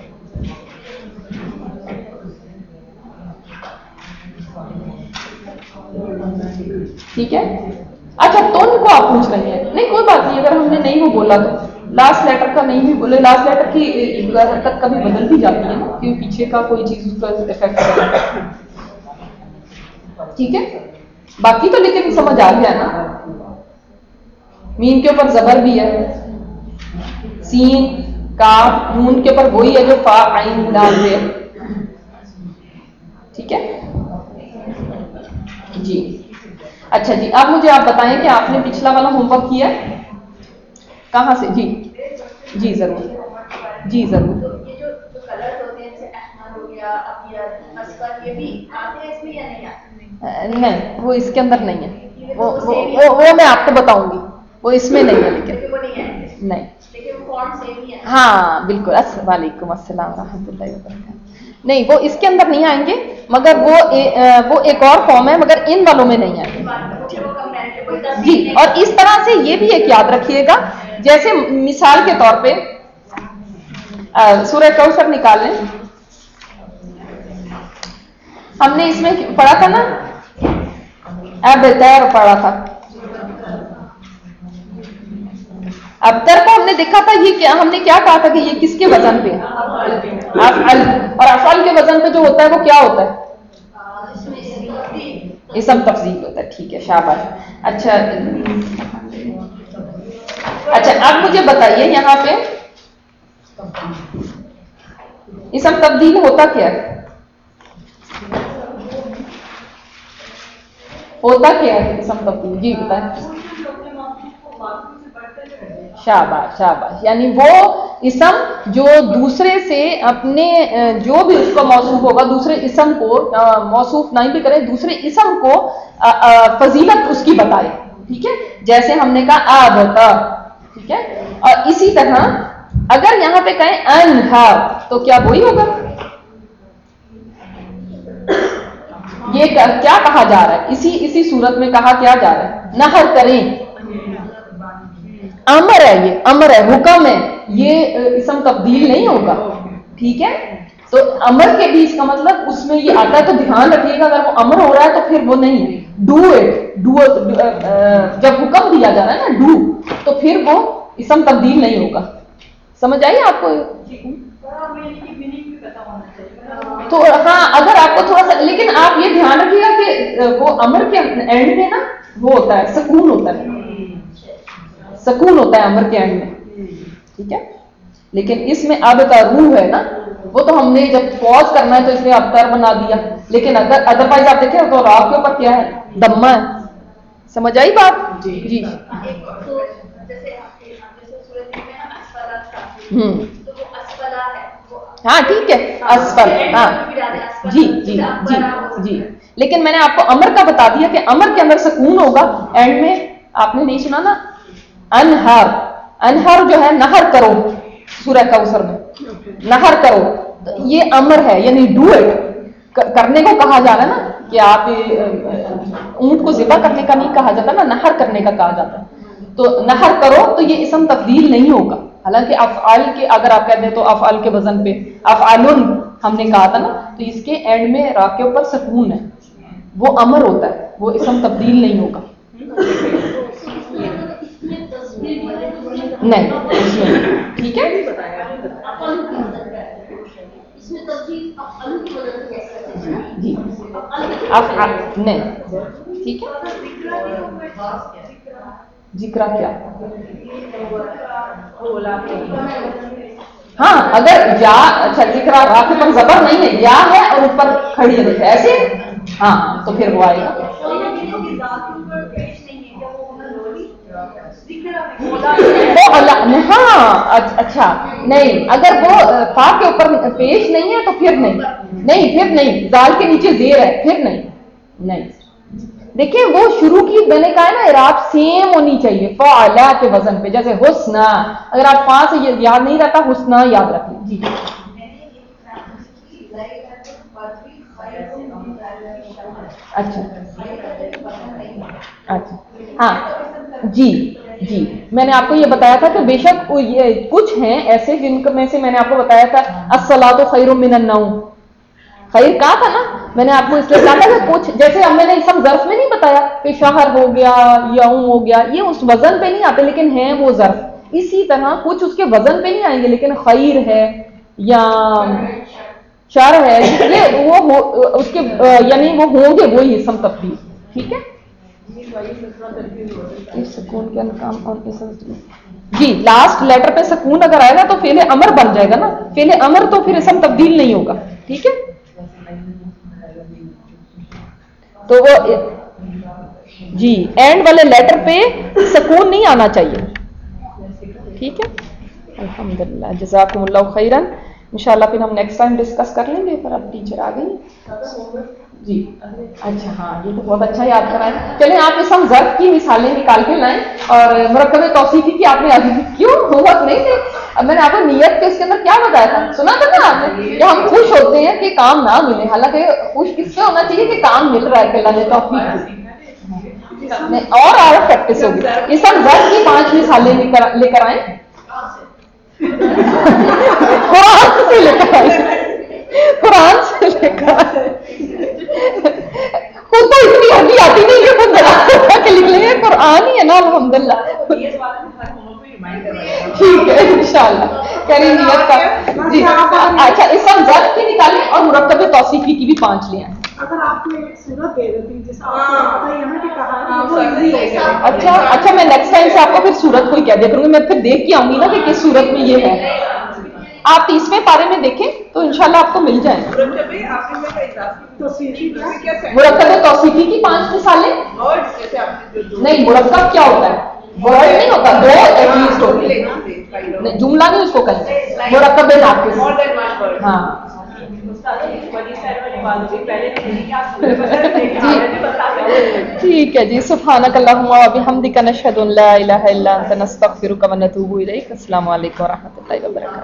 ٹھیک ہے. اچھا تون کو آپ پوچھ رہی ہیں نہیں کوئی بات نہیں اگر ہم نے نہیں وہ بولا تو لاسٹ لیٹر کا نہیں بھی بولے لاسٹ لیٹر کی حرکت کبھی بدل بھی جاتی ہے نا کیونکہ پیچھے کا کوئی چیز اس کا افیکٹ کرتا ہے. ٹھیک ہے باقی تو لیکن سمجھ آ گیا نا. میم کے اوپر زبر بھی ہے سین کاف نون کے اوپر وہی ہے جو فا عین لام ہے. ٹھیک ہے جی. اچھا جی اب مجھے آپ بتائیں کہ آپ نے پچھلا والا ہوم ورک کیا کہاں سے. جی جی ضرور جی ضرور. یہ جو کلر ہوتے ہیں جیسے احمر ہو گیا ابیض اسود یہ بھی آتے ہیں اس میں یا نہیں آتے؟ نہیں وہ اس کے اندر نہیں ہے وہ وہ میں آپ کو بتاؤں گی وہ اس میں نہیں ہے لیکن وہ نہیں ہے نہیں لیکن फॉन्ट सेम ही है। हाँ बिल्कुल। अस्सलाम वालेकुम अस्सलाम रहमतुल्लाहि व बरकातहू। नहीं वो इसके अंदर नहीं आएंगे, मगर वो ए, वो एक और फॉर्म है, मगर इन वालों में नहीं आएंगे जी। और इस तरह से ये भी एक याद रखिएगा, जैसे मिसाल के तौर पे सूरह कौसर निकालें, हमने इसमें पढ़ा था ना, अबतर पढ़ा था। अबतर को हमने देखा था, ये क्या हमने क्या कहा था कि ये किसके वजन पे, अफअल, और अफअल के वजन पे जो होता है वो क्या होता है, इसम तफजील होता है। ठीक है, शाबाश। अच्छा अच्छा अब मुझे बताइए यहाँ पे इसम तब्दील होता क्या है, होता क्या है इसम तब्दील? जी बताएं। शाबाश शाबाश। यानी वो इसम जो दूसरे से अपने जो भी उसको मौसूफ होगा, दूसरे इसम को मौसूफ नहीं भी करे, दूसरे इसम को आ, आ, फजीलत उसकी बताए। ठीक है, जैसे हमने कहा आबता, ठीक है। और इसी तरह अगर यहां पे कहें अनहार तो क्या वही होगा? ये क्या कहा जा रहा है? इसी इसी सूरत में कहा क्या जा रहा है, नहर करें। अमर है, ये अमर है, हुक्म है, ये इसम तब्दील नहीं होगा। ठीक है, तो अमर के भी इसका मतलब उसमें ये आता है, तो ध्यान रखिएगा अगर वो अमर हो रहा है तो फिर वो नहीं, डू इट, डू जब हुक्म दिया जा रहा है ना डू, तो फिर वो इसम तब्दील नहीं होगा। समझ आई आपको? तो हाँ, अगर आपको थोड़ा सा, लेकिन आप ये ध्यान रखिएगा कि वो अमर के एंड में ना वो होता है, सुकून होता है, सुकून होता है अमर के एंड में। ठीक है, लेकिन इसमें अब का रूह है ना, वो तो हमने जब पॉज करना है तो इसलिए अबतर बना दिया, लेकिन अगर अदरवाइज आप देखें तो राह के ऊपर क्या है, दम्मा है। समझ आई बात? जी जी। हम्म, हाँ ठीक है, असफल, हाँ जी जी जी जी। लेकिन मैंने आपको अमर का बता दिया कि अमर के अंदर सुकून होगा एंड में। आपने नहीं सुना ना, अनहर, अनहर जो है नहर करो, सूरह कौसर में नहर करो, तो ये अमर है, यानी डू इट, करने को कहा जा रहा है ना, कि आप ऊंट को ज़िबा करने का नहीं कहा जाता ना, नहर करने का कहा जाता है। तो नहर करो तो ये इसम तब्दील नहीं होगा। हालांकि अफ़आल के अगर आप कहते हैं तो अफ़आल के वजन पे अफ़आलुन हमने कहा था ना, तो इसके एंड में रा के ऊपर सुकून है, वो अमर होता है, वो इसम तब्दील नहीं होगा। नहीं इसमें, ठीक है। जी अफ़आल नहीं, ठीक है। जिक्रा क्या? हाँ, अगर या, अच्छा जिक्रा रा के ऊपर जबर नहीं है, या है और ऊपर खड़ी है ऐसे, हाँ तो फिर वो आएगा। वो अल्लाह, हाँ अच्छा नहीं, अगर वो फा के ऊपर पेश नहीं है तो फिर नहीं, नहीं फिर नहीं, जाल के नीचे जेर है फिर नहीं, नहीं। देखिए वो शुरू की मैंने कहा है ना, इराब सेम होनी चाहिए फ़अला के वजन पे, जैसे हुस्ना, अगर आप फा से याद नहीं रहता हुस्ना याद रख लीजिए। जी अच्छा अच्छा हाँ जी जी, मैंने आपको ये बताया था कि बेशक ये कुछ हैं ऐसे जिनमें से मैंने आपको बताया था अस्सलातु खैरुम मिनन नौम, खैर कहा था ना मैंने आपको, इसलिए कहा था कि कुछ जैसे अब मैंने सब ज़र्फ में नहीं बताया कि शहर हो गया, यौम हो गया, ये उस वजन पे नहीं आते लेकिन हैं वो ज़र्फ। इसी तरह कुछ उसके वजन पे नहीं आएंगे लेकिन खैर है या शर है, ये वो हो, उसके यानी वो होंगे वही इसम तब्दील। ठीक है, सुकून के काम और जी, लास्ट लेटर पे सुकून अगर आएगा तो फेले अमर बन जाएगा ना, फेले अमर तो फिर इसम तब्दील नहीं होगा। ठीक है, तो वो जी एंड वाले लेटर पे सुकून नहीं आना चाहिए। ठीक है, अल्हम्दुलिल्लाह, जज़ाकुमुल्लाहु खैरन। इंशाल्लाह फिर हम नेक्स्ट टाइम डिस्कस कर लेंगे। फिर अब टीचर आ गई जी। अच्छा हाँ, ये तो बहुत अच्छा याद कराएं। चलें आप इस हम ज़र्फ की मिसालें निकाल के लाएं और मुरक्कब तौसीफी की आपने अभी क्यों होमवर्क नहीं थे? अब मैंने आपको नियत के उसके अंदर क्या बताया था, सुना था ना आपने कि हम खुश होते हैं कि काम ना मिले, हालांकि खुश किससे होना चाहिए कि काम मिल रहा है कि अल्लाह ने तौफीक दी। और और प्रैक्टिस होगी। इस हम ज़र्फ की पांच मिसालें लेकर लेकर आए, कुरान से लेकर आए, कुरान से लेकर आए। खुद तो इतनी हड्डी आती नहीं है, खुद बना के लिख लेंगे, कुरान ही है ना अल्हम्दुलिल्लाह। ठीक है इंशाल्लाह करें नियत का जी। अच्छा इस हम ज़र्फ की निकालें और मुरक्कब तौसीफी की भी पांच ले आए। अगर आपको एक सूरत दे देती जैसे आपको पता ही है ना कि कहानी। अच्छा अच्छा मैं नेक्स्ट टाइम से आपको फिर सूरत को ही कह दिया करूंगी, मैं फिर देख के आऊंगी ना कि किस सूरत में ये है। आप तीसवें पारे में देखें तो इंशाल्लाह आपको मिल जाए। मुरक्कब तौसीफी की पांच मिसालें। नहीं मुरक्कब क्या होता है, वर्ड नहीं होता, दो एटलीस्ट होते हैं, जुमला नहीं उसको कहें, मुरक्कब नाक़िस। हाँ ठीक है जी। सुब्हानक अल्लाहुम्मा व बिहम्दिका नशहदु अन ला इलाहा इल्ला अंता नस्तगफिरुका व नतूबु इलैक। अस्सलामु अलैकुम व रहमतुल्लाहि व बरकातहू।